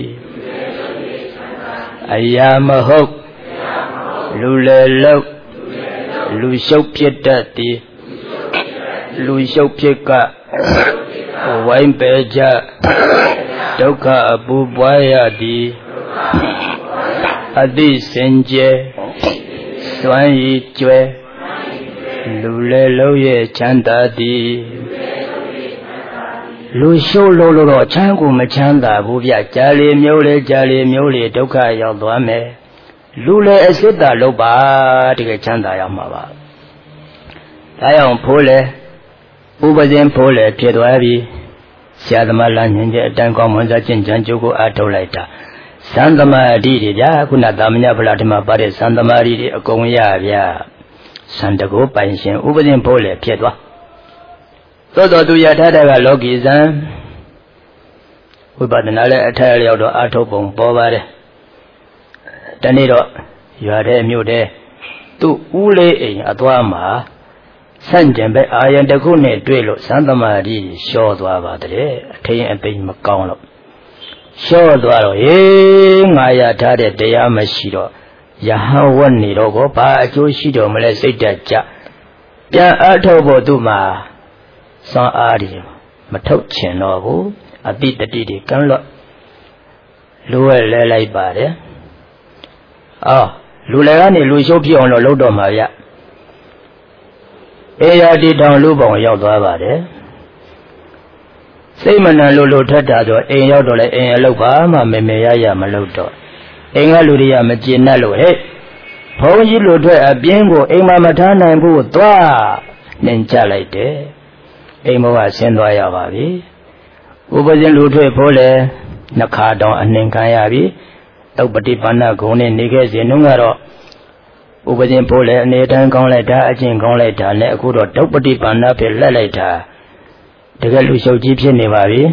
အရာမဟုတ်လူလေလို့လူရှုပ်ဖြစ်တတ်သည်လူရှုပ်ဖြစ်ကဝိုင်းပယ်ကြဒုက္ခအပူပွားရသည်အတိစင်ကြဲစွမ်းရည်ကျွဲလူလေလို့ရဲ့ချမ်းသာသည်လူရှုပ်လို့တော့ချမ်းကိုမချမ်းသာဘူးဗျကြာလေမျိုးလေကြာလေမျိုးလေဒုက္ခရောက်သွားမယ်လူလေအစစ်တာလုပ်ပါတကယ်ချမ်းသာရောက်မှာပါဒါကြောင့်ဖိုးလေဥပဇင်ဖိုးလေဖြစ်သွားပြီဆရာသမားလမ်းညွှန်ချက်အတိုင်းကောင်းမွန်စွာကျင့်ကြံကြိုးကိုအားထုတ်လိုက်တာသံသမာဓိတွေဗျာခုနသာမညဗလာဓမ္မပါတဲ့သံသမာဓိတွေအကုန်ရဗျာသံတကိုပိုင်ရှင်ဥပဇင်ဖိုးလေဖြစ်သွားသို့တော်သူရထားတဲ့ကလောကီဇံဝိပဿနာလည်းအထက်လျောက်တော့အထုတ်ပုံပေါ်ပါတယ်တနေ့တော့ရွာတဲ့မြို့တဲ့သူ့ဦးလေးအိမ်အသွားမှာဆန့်ကျင်ဘက်အာယံတစ်ခုနဲ့တွေ့လို့သံသမารီလျှောသွားပါတဲ့အထင်းအသိမကောင်းလို့လျှောသွားတော့ဟေးငါရထားတဲ့တရားမရှိတော့ယဟန်ဝတ်နေတော့ကိုဘာအကျိုးရှိတော့မလဲစိတ်တက်ကြပြန်အထုတ်ဖို့သူ့မှာစွမ်းအားတွေမထုတ်ချင်တော့ဘူးအတိတတိတွေကန်းလို့လူဝဲလဲလိုက်ပါတယ်အော်လူလည်းကနေလူရှုပ်ဖြစ်အောင်လို့လုပ်တော့မှာဗျအေရာတီတောင်လူပေါင်ရောက်သွားပါတယ်စိတ်မနှံလို့လို့ထက်တာဆိုအိမ်ရောက်တော့လေအိမ်အလုပ်ပါမှမေမေရရမလုပ်တော့အိမ်ကလူတွေကမကျေနပ်လို့ဟဲ့ဘုန်းကြီးလူထွက်အပြင်းကိုအိမ်မှာမထားနိုင်ဘူးသွားနှင်ကြလိုက်တယ်အိမ်ဘောကဆင်းသွားရပါပြီဥပဇင်လူထွက်ဖို့လေနှခါတောင်အနှင်ခံရပြီတုတ်ပฏิပါဏဂုံနဲ့နေခဲ့စဉ်တုန်းကတော့ဥပဇင်ဖို့လေအနေတန်းကောင်းလိုက်တာအကျင့်ကောင်းလိုက်တာနဲ့အခုတော့တုတ်ပฏิပါဏဖြစ်လက်လိုက်တာတကယ်လူရှုပ်ကြီးဖြစ်နေပါပြီ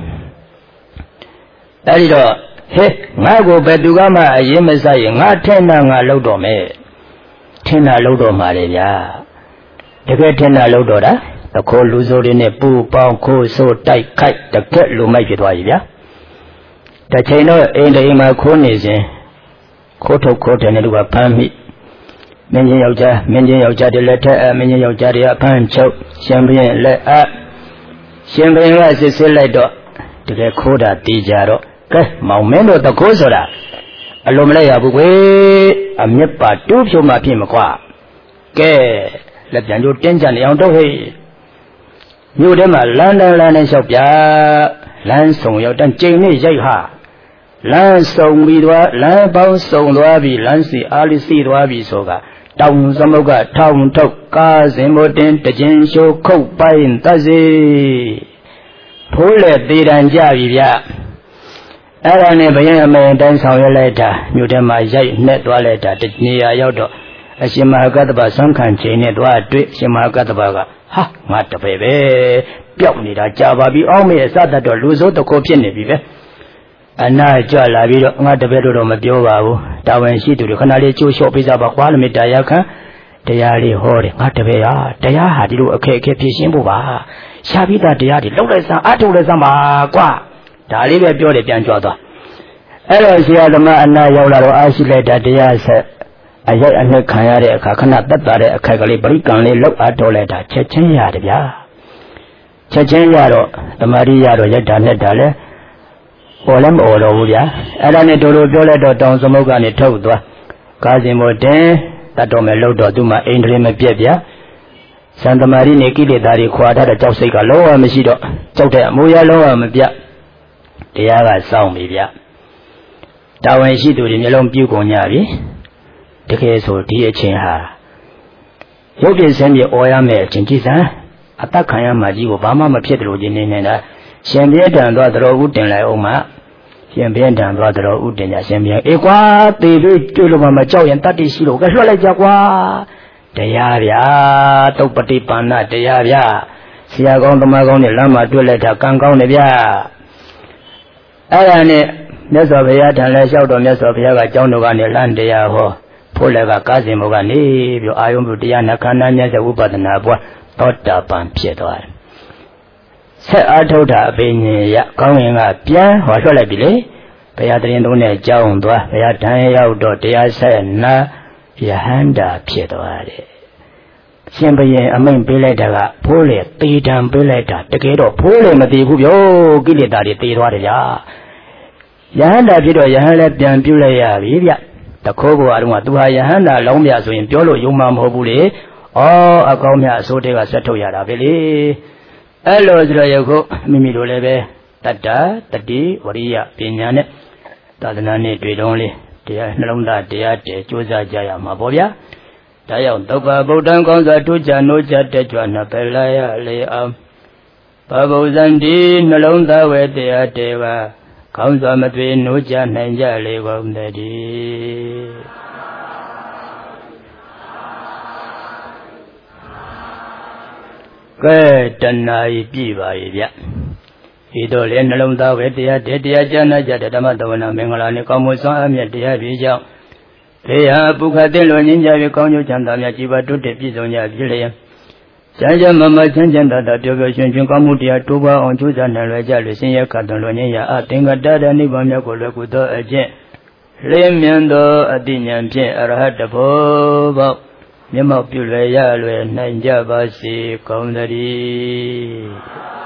အဲဒီတော့ဟဲ့ငါ့ကိုဘယ်သူကမှအရင်မဆိုင်ရင်ငါထင်တာငါလုပ်တော့မယ်ထင်တာလုပ်တော့မှာလေဗျာတကယ်ထင်တာလုပ်တော့တာတခိုးလူစိုးတွေနဲ့ပူပေါင်းခိုးဆိုးတိုက်ခိုက်တကက်လူမိုက်ဖြစ်သွားပြီဗျာတစ်ချိန်တော့အိမ်တိမ်မှာခိုးနေစဉ်ခိုးထုတ်ခိုးတယ်နဲ့သူကဖမ်းမိမင်းချင်းယောက်ျားမင်းချင်းယောက်ျားတွေလက်ထက်အမင်းချင်းယောက်ျားတွေကဖမ်းချုပ်ရှင်ဘရင်လက်အရှင်ဘရင်ကစစ်စစ်လိုက်တော့တကယ်ခိုးတာတီးကြတော့ကဲမောင်မင်းတို့တခိုးဆိုတာအလိုမလဲရဘူးကွယ်အမြက်ပါတူးဖြုံမှဖြစ်မကွာကဲလက်ပြန်ကျိုးတင်းကြနေအောင်တော့ဟဲ့မြို့ထဲမှာလမ်းတန်းလမ်းနဲ့လျှောက်ပြလမ်းဆောင်ရောက်တန်းကျိန်နဲ့ရိုက်ဟာလမ်းဆောင်ပြီးသွားလမ်းပေါင်းဆောင်သွားပြီးလမ်းစီအားလေးစီသွားပြီးဆိုကတောင်သမုတ်ကထောင်ထုတ်ကားစင်မတင်တကျင်းရှိုးခုတ်ပိုင်းတတ်စီဖိုးလေသေးတန်ကြပြီဗျအဲ့ဒါနဲ့ဘယင်းအမေတိုင်းဆောင်ရွက်လိုက်တာမြို့ထဲမှာရိုက်နှက်သွားလိုက်တာတနေရာရောက်တော့အရှင်မဟာကတ္တဗဆန်းခံချိန်နဲ့သွားတွေ့အရှင်မဟာကတ္တဗကဟာငါတပည့်ပဲပျောက်နေတာကြာပါပြီအောင်းမေအစတတ်တော့လူစိုးတခိုးဖြစ်နေပြီပဲအနာကြွလာပြီးတော့ငါတပည့်တို့တော့မပြောပါဘူးတာဝန်ရှိသူတွေခဏလေးကြိုးလျှော့ပေးစားပါကွာလို့မေတ္တာရက်ခံတရားလေးဟောတယ်ငါတပည့်ဟာတရားဟာဒီလိုအခက်အခဲဖြေရှင်းဖို့ပါရှားပြီးသားတရားတွေလောက်လိုက်စမ်းအထုတ်လိုက်စမ်းပါကွာဒါလေးပဲပြောတယ်ပြန်ကြွသွားအဲ့တော့ဆရာသမားအနာရောက်လာတော့အားရှိလိုက်တာတရားဆက်အရိုက်အနှက်ခံရတဲ့အခါခဏတက်တာတဲ့အခက်ကလေးပရိကံလေးလောက်အားတော်လိုက်တာချက်ချင်းရတယ်ဗျာချက်ချင်းရတော့တမာရီရတော့ရက်တာနဲ့တာလဲဟောလည်းမဟောတော့ဘူးဗျာအဲ့ဒါနဲ့တို့တို့ပြောလိုက်တော့တောင်သမုတ်ကနေထုတ်သွားကားစင်မတင်တတ်တော်မယ်လို့တော့သူမှအိန္ဒြေမပြက်ဗျာစံတမာရီနဲ့ကိလေသာတွေခွာထားတဲ့ကြောက်စိတ်ကလုံးဝမရှိတော့ကြောက်တဲ့အမိုးရလုံးဝမပြတ်တရားကစောင့်ပြီဗျတာဝန်ရှိသူတွေမျိုးလုံးပြုကုန်ကြပြီတကယ်ဆိုဒီအချိန်ဟာရုပ်ပြဆင်းပြအော်ရမယ်အချိန်ကြည့်စမ်းအသက်ခံရမှကြီးကိုဘာမှမဖြစ်တယ်လို့ဒီနေနေတာရှင်ပြည့်တန်သွားတော်ဦးတင်လိုက်အောင်မှရှင်ပြည့်တန်သွားတော်ဦးတင်ကြရှင်ပြည့်အေးကွာသေပြီးတွေ့လို့မှမကြောက်ရင်တတ်တိရှိလို့ကဲလွှတ်လိုက်ကြကွာတရားဗျာတုတ်ပฏิပါဏတရားဗျာဆရာကောင်းသမားကောင်းနဲ့လမ်းမှာတွေ့လိုက်တာကံကောင်းတယ်ဗျာအဲ့ဒါနဲ့မြတ်စွာဘုရားထံလဲလျှောက်တော်မြတ်စွာဘုရားကကျောင်းတော်ကနေလမ်းတရားဟောဖို့လည်းကကားစင်ဘောကနေပြီးအာယုံပြုတရားနာခန္ဓာမြတ်တဲ့ဝိပဿနာပွားသောတာပန်ဖြစ်သွားတယ်ဆက်အားထုတ်တာအပင်ရှင်ရကောင်းရင်ကပြန်ဟောထွက်လိုက်ပြီလေဘုရားတရင်သုံးနဲ့ကြောင်းသွားဘုရားတန်ရောက်တော့တရားဆက်နာယဟန္တာဖြစ်သွားတယ်ရှင်ဘုရင်အမိန့်ပေးလိုက်တာကဖိုးလေတေတံပေးလိုက်တာတကယ်တော့ဖိုးလေမသေးဘူးပြောကိလေသာတွေတေသွားတယ်ဗျာယဟန္တာဖြစ်တော့ယဟန်လည်းပြန်ပြုလိုက်ရပြီဗျတခိုးဘဝတုန်းကသူဟာယဟန္တာလောင်းပြဆိုရင်ပြောလို့ယုံမှာမဟုတ်ဘူးလေဩအကောင်းမြတ်အစိုးတွေကဆက်ထုတ်ရတာပဲလေအဲ့လိုဆိုတော့ယခုမိမိတို့လည်းပဲတတ္တတတိဝရိယပညာနဲ့သာသနာနဲ့တွေ့တော့လေတရားနှလုံးသားတရားတည်ကြိုးစားကြရမှာပေါ့ဗျာဒါကြောင့်သုဘဗုဒ္ဓံကောင်းစွာထူးခြားနိုးကြတက်ကြွနှပယ်လာရလေအောင်ဘဗုဇံဒီနှလုံးသားဝဲတရားတည်ပါကောင်းစွာမသွေနိုးကြနိုင်ကြလေကုန်တည်းကဲတဏှာကြီးပြည့်ပါရဲ့ဗျဤသို့လည်းနှလုံးသားဝေတရားတေတရားကျမ်းနာကြတဲ့ဓမ္မတဝနာမင်္ဂလာနှင့်ကောင်းမှုဆောင်အမြတ်တရားဖြစ်ကြောင်းဘေးဟာပုခတ်တဲ့လွန်ငင်းကြပြီးကောင်းကျိုးချမ်းသာများကြည်ပါတိုးတက်ပြည့်စုံကြဖြစ်လျက်ကျမ်းကျမ်းမမချမ်းချမ်းသာသာပျော်ပျော်ရွှင်ရွှင်ကောင်းမှုတရားတိုးပွားအောင်ကြိုးစားနိုင်လွယ်ကြလို့ဆင်းရဲခတ်သွန်လွန်ငင်းရာအသင်္ကတတနိဗ္ဗာန်မြတ်ကိုလွယ်ကူသောအကျင့်လင်းမြန်သောအတိညာဖြင့်အရဟတဘောပေါမျက်မှောက်ပြုလွယ်ရလွယ်နိုင်ကြပါစေကောင်းသတည်း